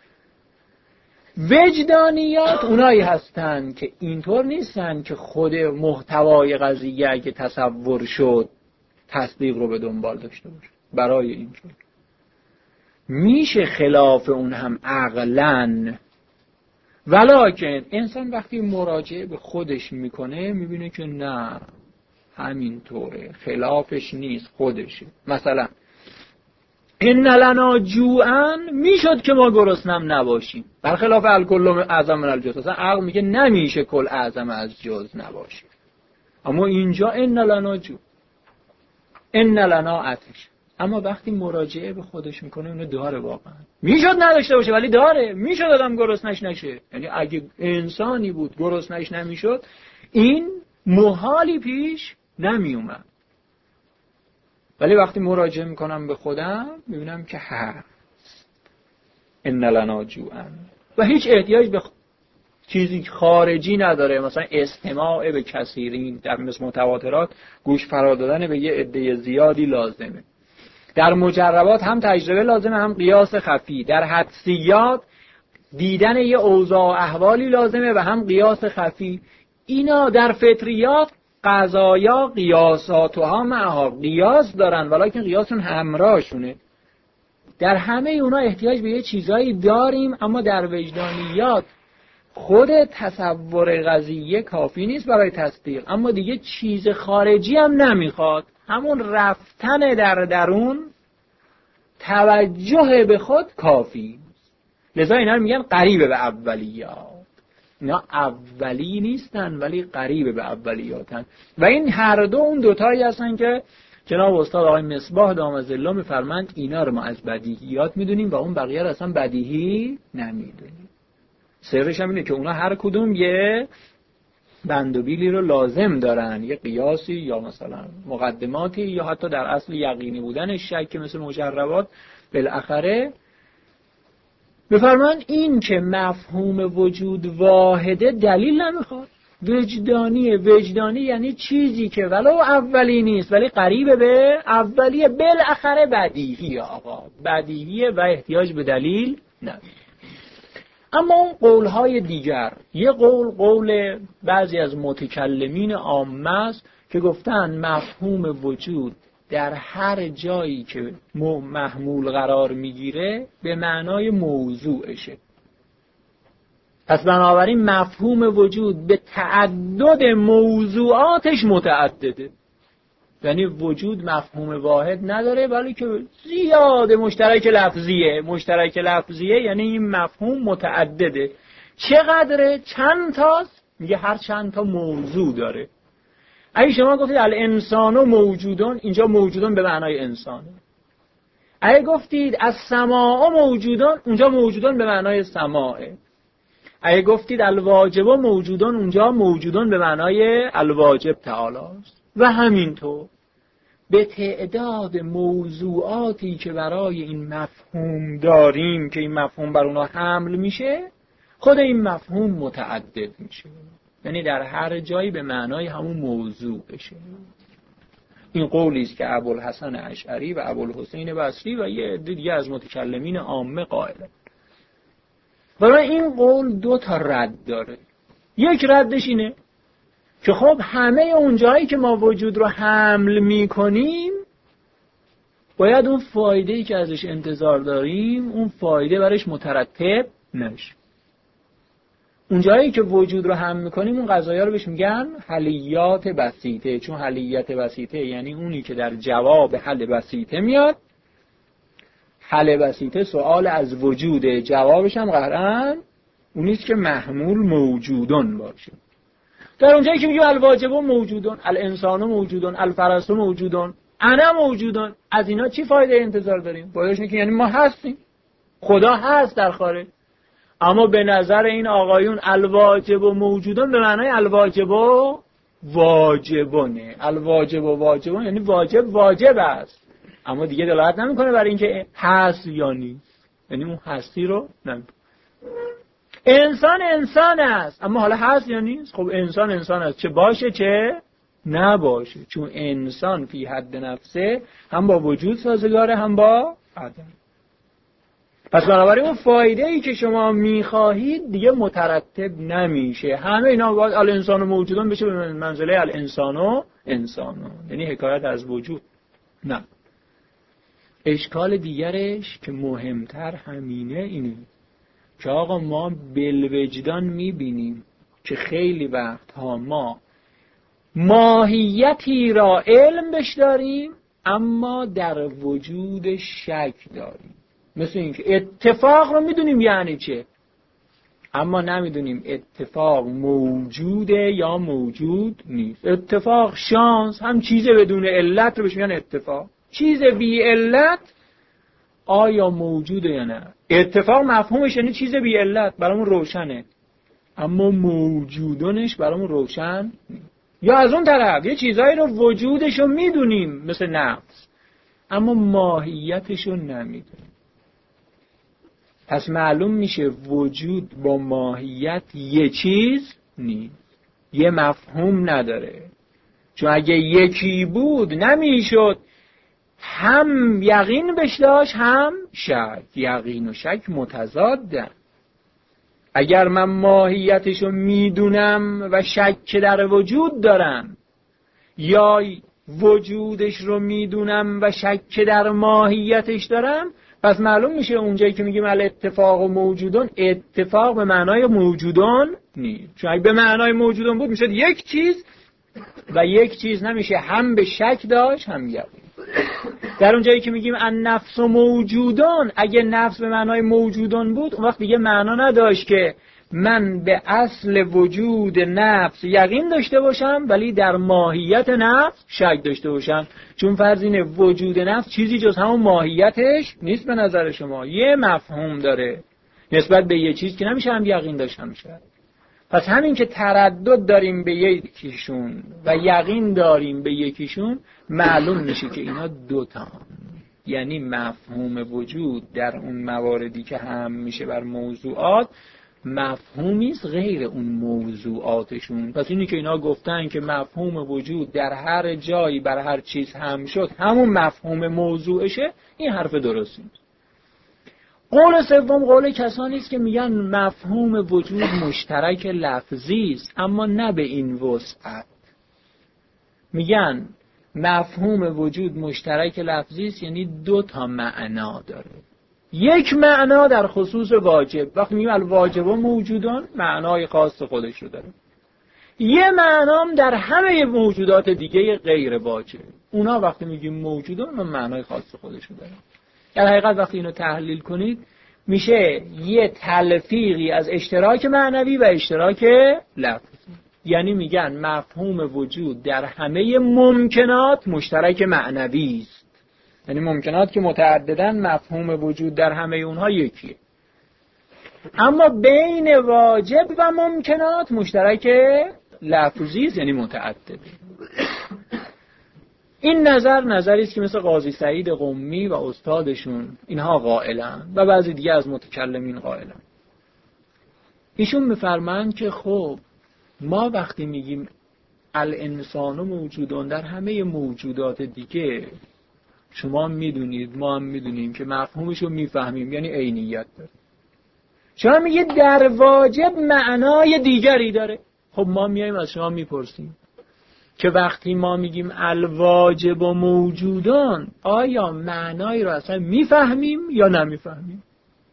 وجدانیات اونایی هستن که اینطور نیستن که خود محتوای قضیه اگه تصور شد تصدیق رو به دنبال داشته باشه. برای اینجور میشه خلاف اون هم عقلاً، ولکن انسان وقتی مراجعه به خودش میکنه میبینه که نه همینطوره، خلافش نیست، خودشه. مثلا ان لنا جوعا، میشد که ما گرسنم نباشیم، برخلاف الکل اعظم من الجزء. اصلا عقل میگه نمیشه کل اعظم از جزء نباشه، اما اینجا ان لنا جو، ان لنا آتش. اما وقتی مراجعه به خودش میکنه اونو داره، واقعا میشد نداشته باشه ولی داره. میشد آدم گرسنش نشه، یعنی اگه انسانی بود گرسنش نمیشد این محالی پیش نمیومد. ولی وقتی مراجعه میکنم به خودم میبینم که هست ان لنا جوعا و هیچ احتیاج به چیزی خارجی نداره. مثلا استماع به کثیرین، در مثل متواترات گوش فرا دادن به یه عده زیادی لازمه. در مجربات هم تجربه لازمه، هم قیاس خفی. در حدسیات دیدن یه اوضاع احوالی لازمه و هم قیاس خفی. اینا در فطریات قضایا قیاساتها معها قیاس دارن ولیکن قیاسون همراهشونه. در همه اونا احتیاج به یه چیزایی داریم، اما در وجدانیات خود تصور قضیه کافی نیست برای تصدیق، اما دیگه چیز خارجی هم نمیخواد. همون رفتن در درون، توجه به خود کافی. لذا اینا میگن قریب به اولیات. اینا اولی نیستن ولی قریب به اولیاتن و این هر دو اون دوتایی هستن که جناب استاد آقای مصباح دام ظله میفرمند اینا رو ما از بدیهیات میدونیم و اون بقیه رو اصلا بدیهی نمیدونیم. سرش هم اینه که اونا هر کدوم یه بند و بیلی رو لازم دارن، یه قیاسی یا مثلا مقدماتی یا حتی در اصل یقینی بودن شک که مثل مجربات. بالاخره بفرمان این که مفهوم وجود واحده دلیل نمیخواد. وجدانی وجدانی یعنی چیزی که ولو اولی نیست ولی قریب به اولیه، بالاخره بدیهی. آقا بدیهیه و احتیاج به دلیل نداره. اما اون قولهای دیگر، یه قول قول بعضی از متکلمین عامه است که گفتن مفهوم وجود در هر جایی که محمول قرار میگیره به معنای موضوعشه. پس بنابراین مفهوم وجود به تعدد موضوعاتش متعدده. یعنی وجود مفهوم واحد نداره ولی که زیاد مشترک لفظیه. مشترک لفظیه یعنی این مفهوم متعدده. چقدره؟ چند تاست؟ میگه هر چند تا موضوع داره. اگه شما گفتید الانسان و موجودون، اینجا موجودون به معنای انسانه. اگه گفتید از سماع موجودون، اونجا موجودون به معنای سماعه. اگه گفتید الواجب موجودون، اونجا موجودون به معنای الواجب تعالی است. و همینطور به تعداد موضوعاتی که برای این مفهوم داریم که این مفهوم بر اونها حمل میشه، خود این مفهوم متعدد میشه. یعنی در هر جایی به معنای همون موضوع بشه. این قولی است که ابوالحسن اشعری و ابوالحسین بصری و یه عده دیگه از متکلمین عامه قائلن. برای این قول دو تا رد داره. یک ردش اینه که خب همه اون جایی که ما وجود رو حمل میکنیم باید اون فایده‌ای که ازش انتظار داریم اون فایده برش مترتب نشه. اون جایی که وجود رو هم میکنیم اون قضایا رو بهش میگن حلیات بسیطه، چون حلیت بسیطه یعنی اونی که در جواب حل بسیطه میاد. حل بسیطه سوال از وجوده، جوابش هم قطعاً اونیست که محمول موجودون باشه. در اونجایی که میگیم الواجب موجودون، الانسان موجودون، الفرس موجودون، انا موجودون، از اینا چی فایده انتظار داریم؟ بایدش که یعنی ما هستیم، خدا هست در خارج. اما به نظر این آقایون الواجب و موجودون به معنای الواجب و واجبونه. الواجب و واجبون یعنی واجب واجب است، اما دیگه دلالت نمیکنه برای اینکه هست یا نیست، یعنی اون هستی رو نمیکنه. انسان انسان است، اما حالا هست یا نیست؟ خب انسان انسان است، چه باشه چه نباشه، چون انسان فی حد نفسه هم با وجود سازگاره هم با عدم. پس بنابراین اون فایده ای که شما میخواهید دیگه مترتب نمیشه. همه اینا باید الانسان موجودان بشه به منزله الانسانو انسانو، یعنی حکایت از وجود. نه، اشکال دیگرش که مهمتر همینه اینه که آقا ما بالوجدان میبینیم که خیلی وقتها ما ماهیتی را علم بش داریم اما در وجود شک داریم. مثل اینکه اتفاق رو میدونیم یعنی چه، اما نمیدونیم اتفاق موجوده یا موجود نیست. اتفاق شانس هم چیز بدون علت رو بهش میگن اتفاق، چیز بی علت آیا موجوده یا نه. اتفاق مفهومش یعنی چیز بی علت برامون روشنه، اما موجودونش برامون روشن نیست. یا از اون طرف یه چیزایی رو وجودش رو میدونیم مثل نفس، اما ماهیتش رو نمیدونیم. پس معلوم میشه وجود با ماهیت یه چیز نیست، یه مفهوم نداره. چون اگه یکی بود نمیشد هم یقین بش داشت هم شک. یقین و شک متضادن. اگر من ماهیتش رو میدونم و شک در وجود دارم، یا وجودش رو میدونم و شک در ماهیتش دارم، پس معلوم میشه اونجایی که میگیم الاتفاق و موجودون، اتفاق به معنای موجودون نیست. چون اگه به معنای موجودون بود میشه یک چیز، و یک چیز نمیشه هم به شک داشت هم یقین. در اونجایی که میگیم النفس موجودون، اگه نفس به معنای موجودون بود اون وقت دیگه معنا نداشت که من به اصل وجود نفس یقین داشته باشم ولی در ماهیت نفس شک داشته باشم. چون فرض اینه وجود نفس چیزی جز همون ماهیتش نیست به نظر شما، یه مفهوم داره نسبت به یه چیز که نمیشه هم یقین داشت هم شک. پس همین که تردد داریم به یکیشون و یقین داریم به یکیشون، معلوم میشه که اینا دوتا، یعنی مفهوم وجود در اون مواردی که هم میشه بر موضوعات مفهومی است غیر اون موضوعاتشون. پس اینی که اینا گفتن که مفهوم وجود در هر جایی بر هر چیز هم شد همون مفهوم موضوعشه، این حرف درستی نیست. قول سوم قول کسانی است که میگن مفهوم وجود مشترک لفظی است اما نه به این وسعت. میگن مفهوم وجود مشترک لفظی است یعنی دو تا معنا داره. یک معنا در خصوص واجب، وقتی میگیم الواجب موجودان معنای خاص خودش رو داره. یه معنام در همه موجودات دیگه غیر واجب، اونا وقتی میگیم موجودان معنای خاص خودش رو داره. در حقیقت وقتی اینو تحلیل کنید میشه یه تلفیقی از اشتراک معنوی و اشتراک لفظی. یعنی میگن مفهوم وجود در همه ممکنات مشترک معنوی است، یعنی ممکنات که متعددن مفهوم وجود در همه اونها یکیه، اما بین واجب و ممکنات مشترک لفظی است، یعنی متعدده. این نظر نظری است که مثل قاضی سعید قمی و استادشون اینها قائلن و بعضی دیگه از متکلمین قائلن. ایشون میفرمایند که خب ما وقتی میگیم الانسان موجودون در همه موجودات دیگه، شما میدونید ما هم میدونیم که مفهومش رو میفهمیم، یعنی عینیت داره. شما میگید در واجب معنای دیگری داره. خب ما میایم از شما میپرسیم که وقتی ما میگیم الواجب و موجودان آیا معنایی رو اصلا میفهمیم یا نمیفهمیم؟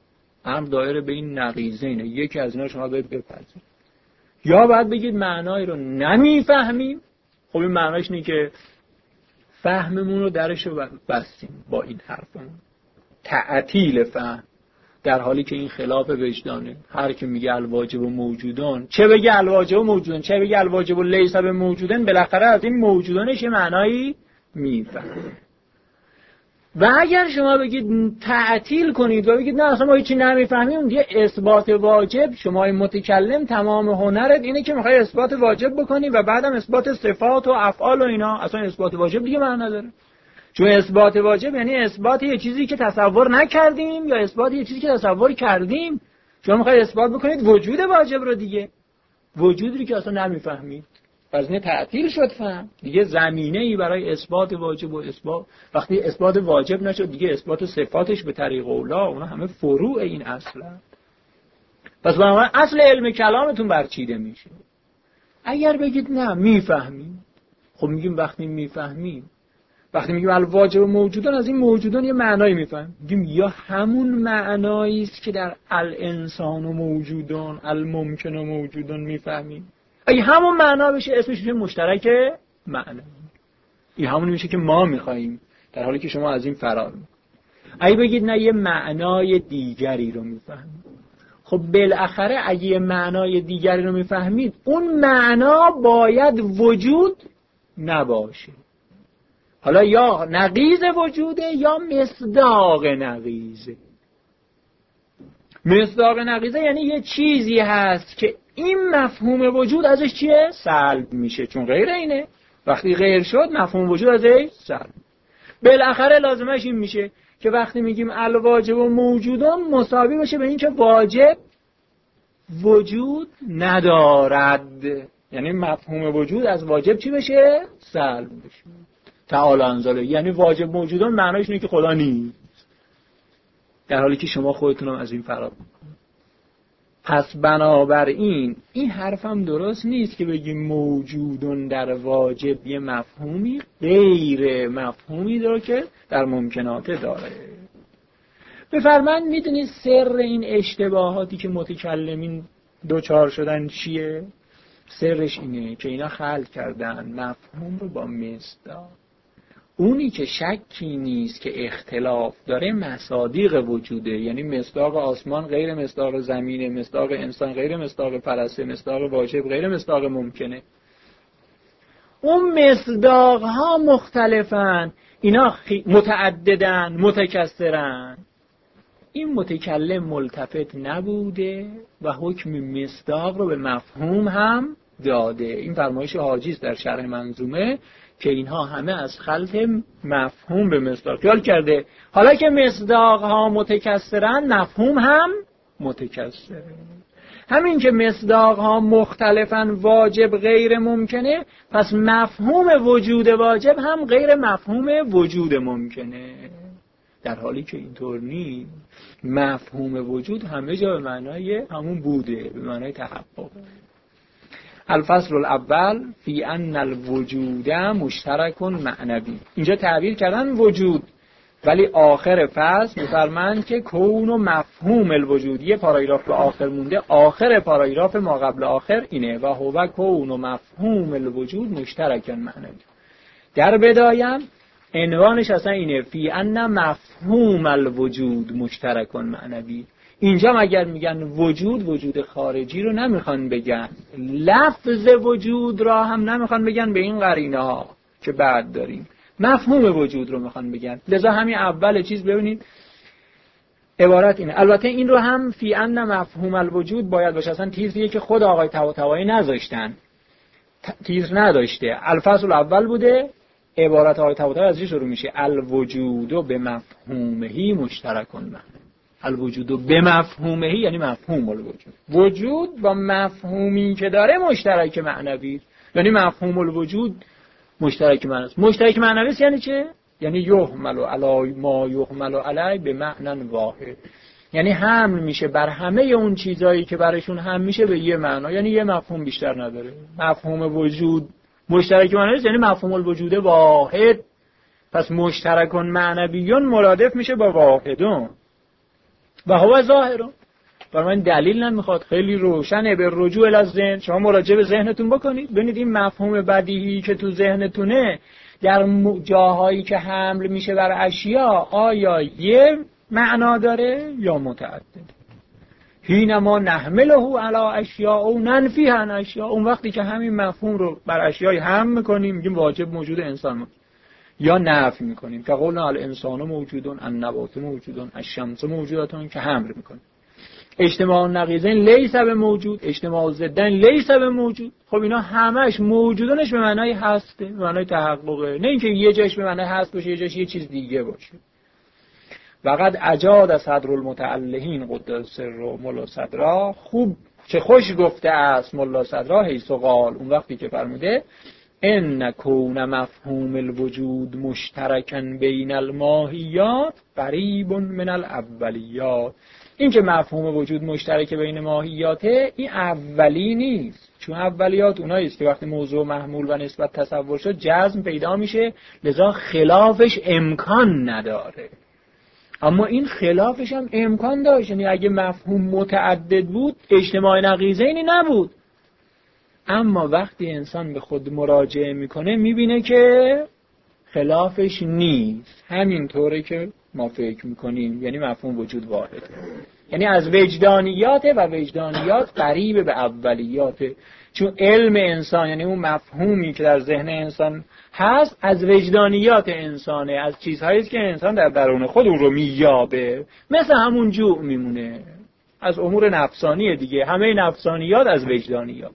امر دایره به این نقیضینه، یکی از اینا شما باید بپذیرید. یا باید بگید معنایی رو نمیفهمیم. خب این معناش اینه که فهممون رو درش رو بستیم با این حرفمون، تعطیل فهم، در حالی که این خلاف وجدانه. هر کی میگه الواجب موجودون، چه بگه الواجب موجودون چه بگه الواجب لیس بموجودن، بالاخره از این موجودانش معنایی میفهمه. و اگر شما بگید تعطیل کنید و بگید نه اصلا ما هیچی نمیفهمیم، دیگه اثبات واجب، شما متکلم تمام هنرت اینه که میخوای اثبات واجب بکنی و بعدم اثبات صفات و افعال و اینا، اصلا اثبات واجب دیگه معنی نداره. چون اثبات واجب یعنی اثبات یه چیزی که تصور نکردیم یا اثبات یه چیزی که تصور کردیم. شما میخوای اثبات بکنید وجود واجب رو، دیگه وجودی رو که اصلا نمیفهمید، پس نه تعطیل شد فهم. دیگه زمینه ای برای اثبات واجب و اثبات، وقتی اثبات واجب نشد دیگه اثبات صفاتش به طریق اولا، اونا همه فروع این اصله. پس بنابراین اصل علم کلامتون برچیده میشه. اگر بگید نه میفهمیم، خب میگیم وقتی میفهمیم، وقتی میگیم الواجب موجودان، از این موجودان یه معنایی میفهمیم، میگیم یا همون معنایی است که در الانسان و موجودان، الممکن و موجودان میفهمیم. اگه همون معنا بشه اسمش میشه مشترک معنی، این همون میشه که ما میخواییم، در حالی که شما از این فرار میکنید. اگه بگید نه یه معنای دیگری رو میفهمید، خب بالاخره اگه یه معنای دیگری رو میفهمید، اون معنا باید وجود نباشه. حالا یا نقیض وجوده یا مصداق نقیضه. مصداق نقیضه یعنی یه چیزی هست که این مفهوم وجود ازش چیه؟ سلب میشه، چون غیر اینه. وقتی غیر شد مفهوم وجود ازش سلب. بالاخره لازمش این میشه که وقتی میگیم الواجب و موجودان مساوی بشه به این که واجب وجود ندارد، یعنی مفهوم وجود از واجب چی بشه؟ سلب بشه. تعالی انزاله، یعنی واجب موجودان معنیش اینه که خدا نیست، در حالی که شما خودتونم از این فرار میکنید. پس بنابراین این حرفم درست نیست که بگیم موجودون در واجب یه مفهومی غیر مفهومی داره که در ممکنات داره. بفرمایید میدونید سر این اشتباهاتی که متکلمین دوچار شدن چیه؟ سرش اینه که اینا خلق کردن مفهوم رو با مصداق. اونی که شکی نیست که اختلاف داره مصادیق وجوده، یعنی مصداق آسمان غیر مصداق زمینه، مصداق انسان غیر مصداق پرسته، مصداق واجب غیر مصداق ممکنه. اون مصداق ها مختلفن، اینا متعددن، متکثرن. این متکلم ملتفت نبوده و حکم مصداق رو به مفهوم هم داده. این فرمایش حاجی است در شرح منظومه که اینها همه از خلط مفهوم به مصداق خیال کرده. حالا که مصداق ها متکثرن مفهوم هم متکثره. همین که مصداق ها مختلفن، واجب غیر ممکنه، پس مفهوم وجود واجب هم غیر مفهوم وجود ممکنه، در حالی که اینطور نیست. مفهوم وجود همه جا به معنای همون بوده، به معنای تحقق. الفصل الاول فی ان الوجود مشترک معنوی. اینجا تعبیر کردن وجود، ولی آخر فصل می‌فرمایند که کون و مفهوم الوجود. یه پاراگراف به آخر مونده، آخر پاراگراف ما قبل آخر اینه و هو کون و مفهوم الوجود مشترک معنوی. در بدایم عنوانش اصلا اینه فی ان مفهوم الوجود مشترک معنوی. اینجا اگر میگن وجود، وجود خارجی رو نمیخوان بگن، لفظ وجود را هم نمیخوان بگن به این قرینه ها که بعد داریم، مفهوم وجود رو میخوان بگن. لذا همین اول چیز ببینید عبارت اینه. البته این رو هم فی ان مفهوم الوجود باید باشه، اصلا تیزیه که خود آقای طباطبایی نذاشتن، تیز نداشته. الفصل اول بوده، عبارت آقای طباطبایی از چی شروع میشه؟ الوجود به مفهومهی مشترک معنوی. الوجود به مفهومهی یعنی مفهوم الوجود، وجود با مفهومی که داره مشترک معنوی، یعنی مفهوم الوجود مشترک معنوی. مشترک معنوی یعنی چه؟ یعنی یحمل علی ما یحمل علی به معنی واحد، یعنی حمل میشه بر همه اون چیزایی که برشون حمل میشه به یه معنا، یعنی یه مفهوم بیشتر نداره. مفهوم وجود مشترک معنوی یعنی مفهوم الوجود واحد. پس مشترک معنویون مرادف میشه با واحدون. و هو ظاهر. برای من دلیل نمیخواد، خیلی روشنه. به رجوع الی ذهن، شما مراجعه به ذهنتون بکنید ببینید این مفهوم بدیهی که تو ذهنتونه در جاهایی که حمل میشه بر اشیا آیا یه معنا داره یا متعدد. حینما نحمله علی اشیاء و ننفیه عن اشیاء، اون وقتی که همین مفهوم رو بر اشیای حمل میکنیم میگیم واجب موجود انسان موجود. یا نفی میکنیم که قولنا الانسان موجودون، النبات موجودون، الشمس موجوداتون که حمل میکنیم. اجتماع نقیضین لیس به موجود، اجتماع ضدن لیس به موجود. خب اینا همش موجودانش به معنای هسته، به معنای تحققه، نه اینکه یه جاش به معنای هست باشه یه جاش یه چیز دیگه باشه. وقد اجاد صدر المتعلهین قدس سر ملا صدرا، خوب چه خوش گفته است ملا صدرا حیث قال، اون وقتی که فرموده ان کون مفهوم الوجود مشترکا بین الماهیات قریب من الاولیات. این که مفهوم وجود مشترک بین ماهیاته این اولی نیست، چون اولیات اونایی است که وقتی موضوع محمول و نسبت تصور شد جزم پیدا میشه، لذا خلافش امکان نداره. اما این خلافش هم امکان داشت، یعنی اگه مفهوم متعدد بود اجتماع نقیضینی نبود. اما وقتی انسان به خود مراجعه میکنه میبینه که خلافش نیست، همینطوره که ما فکر میکنیم، یعنی مفهوم وجود واحده، یعنی از وجدانیاته و وجدانیات قریب به اولیاته. چون علم انسان یعنی اون مفهومی که در ذهن انسان هست از وجدانیات انسانه، از چیزهایی که انسان در درون خود اون رو مییابه، مثل همون جوع میمونه، از امور نفسانی دیگه. همه نفسانیات از وجدانیات.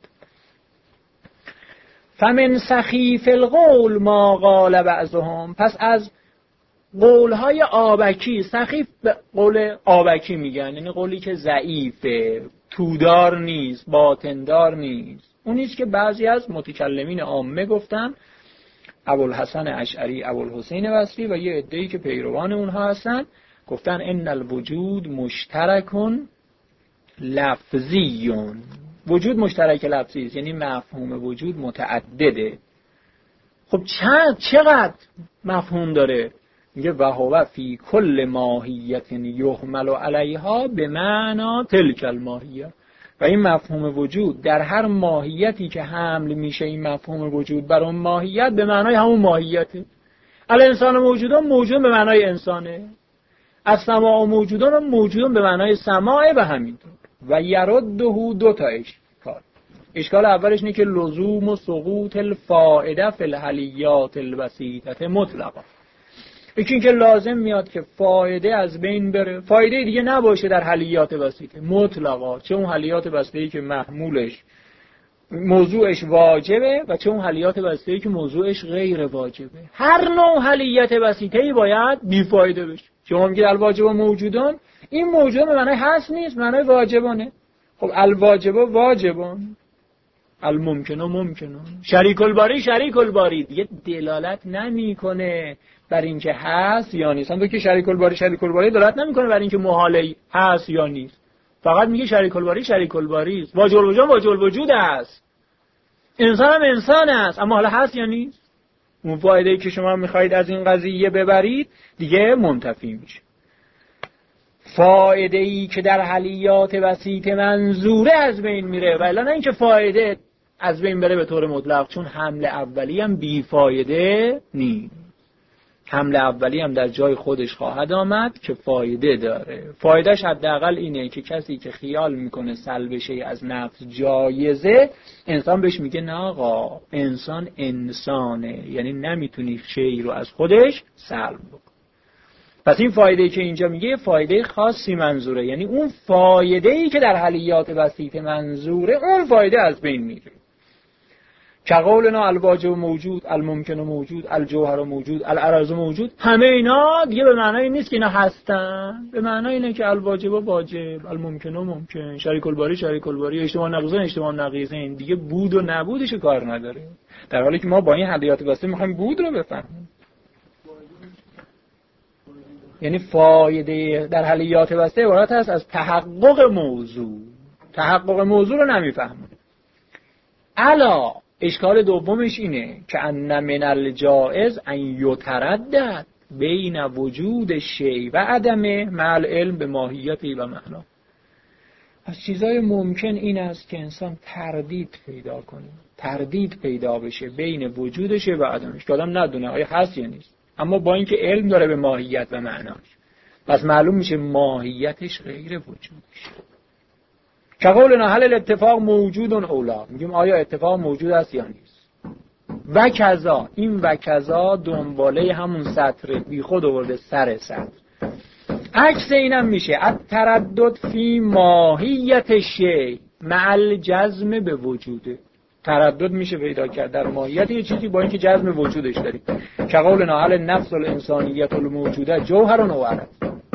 فمن سخیف القول ما قال بعضهم، پس از قولهای آبکی، سخیف قول آبکی میگن، یعنی قولی که ضعیفه، تودار نیست، باطندار نیست، اونیست که بعضی از متکلمین عامه گفتن، ابوالحسن اشعری، ابوالحسین بصری و یه عده‌ای که پیروان اونها هستن، گفتن ان الوجود مشترکون لفظیون، وجود مشترک لفظی است، یعنی مفهوم وجود متعدده. خب چند چقدر مفهوم داره؟ میگه و هو فی کل ماهیت یحمل علیها به معنی تلک الماهیه، و این مفهوم وجود در هر ماهیتی که حمل میشه این مفهوم وجود بر اون ماهیت به معنای همون ماهیته. الانسان موجودان موجودن به معنای انسانه، از سماع موجودان موجودن به معنای سماعه و همینطور. و یرده دو تا اشکال. اشکال اولش اینه که لزوم و سقوط الفائده فی الحلیات البسیطه مطلقا، یکی این که لازم میاد که فایده از بین بره، فایده دیگه نباشه در حلیات بسیطه مطلقا، چه اون حلیات بسیطه‌ای که محمولش موضوعش واجبه و چه اون حلیات بسیطه‌ای که موضوعش غیر واجبه. هر نوع حلیت بسیطه‌ای باید بی فایده بشه. شما میگید الواجب موجودان، این موجود به معنای هست نیست، معنای واجبانه. خب الواجب واجبان، الممکن ممکنون، شریک الباری شریک الباری، دیگه دلالت نمیکنه بر اینکه هست یا نیست. هم تو که شریک الباری شریک الباری دلالت نمیکنه بر اینکه محاله هست یا نیست، فقط میگه شریک الباری شریک الباری است، واجب الوجود واجب الوجود است، انسان هم انسان است، اما حالا هست یا نیست. اون فایده‌ای که شما میخواید از این قضیه ببرید دیگه منتفی میشه. فایده‌ای که در حلیات بسیط منظوره از بین میره، ولی نه اینکه فایده از بین بره به طور مطلق، چون حمل اولی هم بی فایده نیست. حمل اولی هم در جای خودش خواهد آمد که فایده داره. فایدهش حداقل اینه که کسی که خیال میکنه سلب شی از نفس جایزه، انسان بهش میگه نه آقا، انسان انسانه، یعنی نمیتونی شی رو از خودش سلب بکن. پس این فایده‌ای که اینجا میگه فایده خاصی منظوره، یعنی اون فایده‌ای که در حلیات بسیط منظوره اون فایده از بین میره. که قولنا الواجب موجود، الممکن موجود، الجوهر موجود، العرض موجود، همه اینا دیگه به معنای نیست که اینا هستن، به معنای اینه که الواجب واجب، الممکن ممکن، شریک الباری شریک الباری، اجتماع نقیضین اجتماع نقیضین، دیگه بود و نبودش کار نداره. در حالی که ما با این حلیات بسیط میخوایم بود رو بفهمیم. یعنی فایده در حلیات بسیط عبارت هست از تحقق موضوع. تحقق موضوع رو نمیفهمیم. الا اشکال دومش اینه که ان من الجائز ان یتردد، بین وجود شی و عدمه مع العلم به ماهیتی و معنا. از چیزای ممکن این است که انسان تردید پیدا کنه، تردید پیدا بشه بین وجودش و عدمش، که آدم ندونه آیا هست یا نیست، اما با اینکه علم داره به ماهیت و معناش، پس معلوم میشه ماهیتش غیر وجودش. که قولنا هل الاتفاق موجود اولا، میگیم آیا اتفاق موجود است یا نیست. و کذا، این و کذا دنباله همون سطر بی خود آورده سر سطر. عکس اینم میشه التردد فی ماهیت شی مع الجزم به وجوده. تردد میشه پیدا کرد در ماهیت یه چیزی با اینکه جزم وجودش داریم. که قولنا هل النفس الانسانیه الموجوده جوهر و عرض.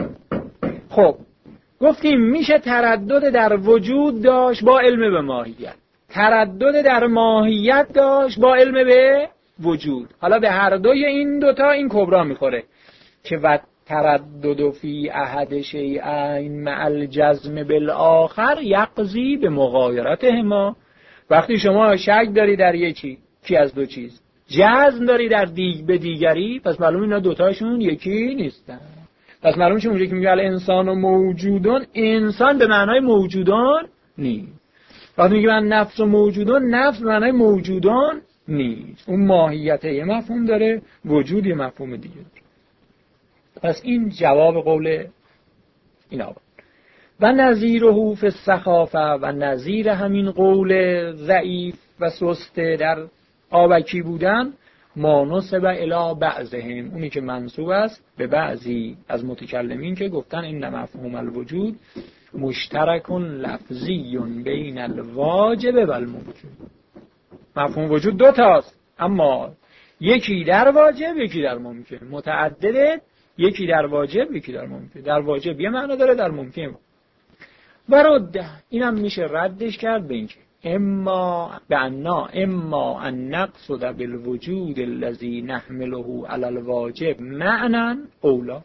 خب گفتیم میشه تردد در وجود داشت با علم به ماهیت، تردد در ماهیت داشت با علم به وجود. حالا به هر دوی این دوتا این کبرا میخوره که و تردد فی احد شیئین مع الجزم بالآخر یقضی به مغایرتهما. وقتی شما شک داری در یکی کی از دو چیز، جزم داری در دیگ به دیگری، پس معلوم اینا دوتاشون یکی نیستن. پس معلوم چه اونجایی که میگه انسان و موجودون، انسان به معنای موجودان نیست. وقتی میگه من نفس و موجودان، نفس به معنای موجودان نیست. اون ماهیت یه مفهوم داره، وجود یه مفهوم دیگه داره. پس این جواب قول اینا بود. و نظیره فی السخافه، و نظیر همین قول ضعیف و سسته در آبکی بودن ما نسب الی بعضهم، اونی که منسوب است به بعضی از متکلمین که گفتن این مفهوم الوجود مشترک لفظی بین الواجب و الموجود. مفهوم وجود دو تاست، اما یکی در واجب یکی در ممکن، متعدده، یکی در واجب یکی در ممکن. در واجب یه معنی داره، در ممکن. و رد اینم میشه ردش کرد به اینکه اما بعنا اما ان نقصد بالوجود الذي نحمله على الواجب معنى اولا.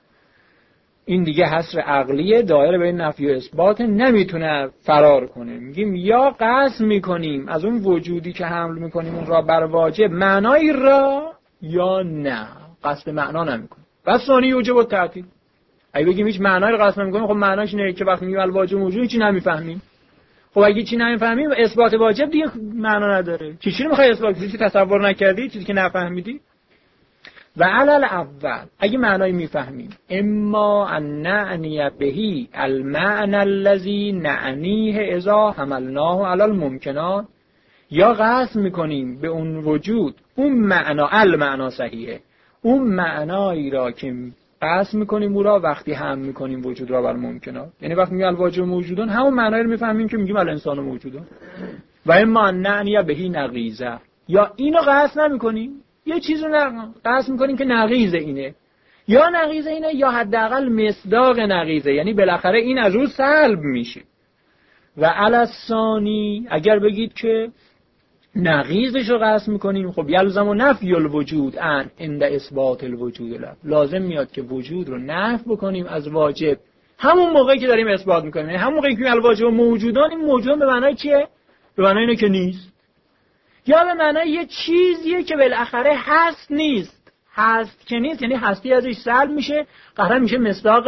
این دیگه حصر عقلیه دایره بین نفی و اثبات، نمیتونه فرار کنه. میگیم یا قصد میکنیم از اون وجودی که حمل میکنیم اون را بر واجب معنایی را، یا نه قصد معنا نمیکنیم. بس ثانی یوجب التعطیل. اگه بگیم هیچ معنایی رو قصد نمیکنیم، خب معناش اینه که وقتی میگیم الواجب موجود هیچی نمیفهمیم. خب اگه چی نمیفهمیم اثبات واجب دیگه معنا نداره. چی چی رو میخوای اثبات کنی؟ چیزی که تصور نکردی، چیزی که نفهمیدی. و علل اول اگه معنایی میفهمیم اما ان نعنی بهی المعنى الذي نعنیه اذا حملناه علی الممکنات، یا قصد میکنیم به اون وجود اون معنا، المعنا صحیحه، اون معنایی را که قصد میکنیم او را وقتی هم میکنیم وجود را بر ممکنات. یعنی وقتی میگیم الواجب موجودون همون معنایی رو میفهمیم که میگیم الانسان موجودون. و اما نعنی بهی نقیضه، یا اینو قصد نمیکنیم، یه چیز رو قصد میکنیم که نقیض اینه، یا نقیض اینه یا حداقل مصداق نقیضه، یعنی بالاخره این از رو سلب میشه. و الثانی اگر بگید که نقیضش رو قصد میکنیم، خب یلزم و نفی الوجود ان عند اثبات الوجود له، لازم میاد که وجود رو نفی بکنیم از واجب همون موقعی که داریم اثبات میکنیم. یعنی همون موقعی که الواجب موجودان، این موجودان به معنای چیه؟ به معنای اینه که نیست، یا به معنای یه چیزیه که بالاخره هست نیست. هست که نیست یعنی هستی ازش سلب میشه، قرار میشه مصداق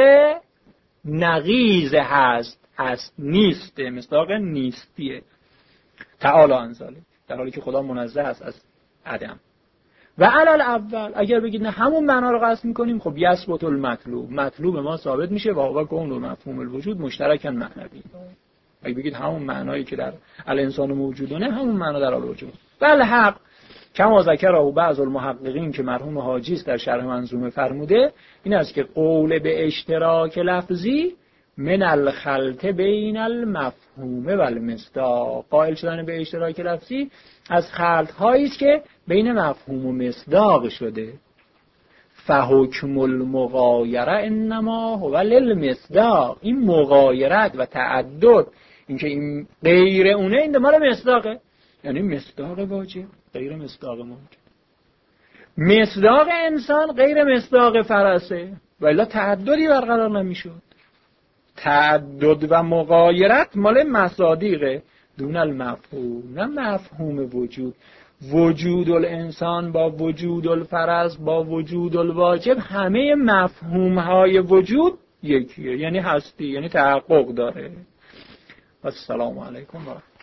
نقیض هست، هست نیست، مصداق نیستیه. تعالی عن ذلک، در حالی که خدا منزه است از عدم. و علل اول اگر بگید نه همون معنا رو قصد میکنیم، خب یثبت المطلوب، مطلوب ما ثابت میشه و هو کون مفهوم الوجود مشترکاً معنوی. اگه بگید همون معنایی که در الانسان موجودونه همون معنا در الوجود. بل حق کما ذکره بعض المحققین که مرحوم حاجی است در شرح منظومه فرموده این است که قول به اشتراک لفظی من الخلط بین المفهوم و المصداق، قائل شدن به اشتراک لفظی از خلط هایی است که بین مفهوم و مصداق شده. فحکم المغایره انما هو للمصداق، این مغایرت و تعدد، اینکه این غیر اونه، این مال مصداقه، یعنی مصداق واجب غیر مصداق ممکن، مصداق انسان غیر مصداق فرسه، ولی تعددی برقرار نمیشد. تعدد و مغایرت مال مصادیقه دون المفهوم، نه مفهوم وجود. وجود الانسان با وجود الفرض با وجود الواجب، همه مفهومهای وجود یکیه، یعنی هستی، یعنی تحقق داره. السلام علیکم و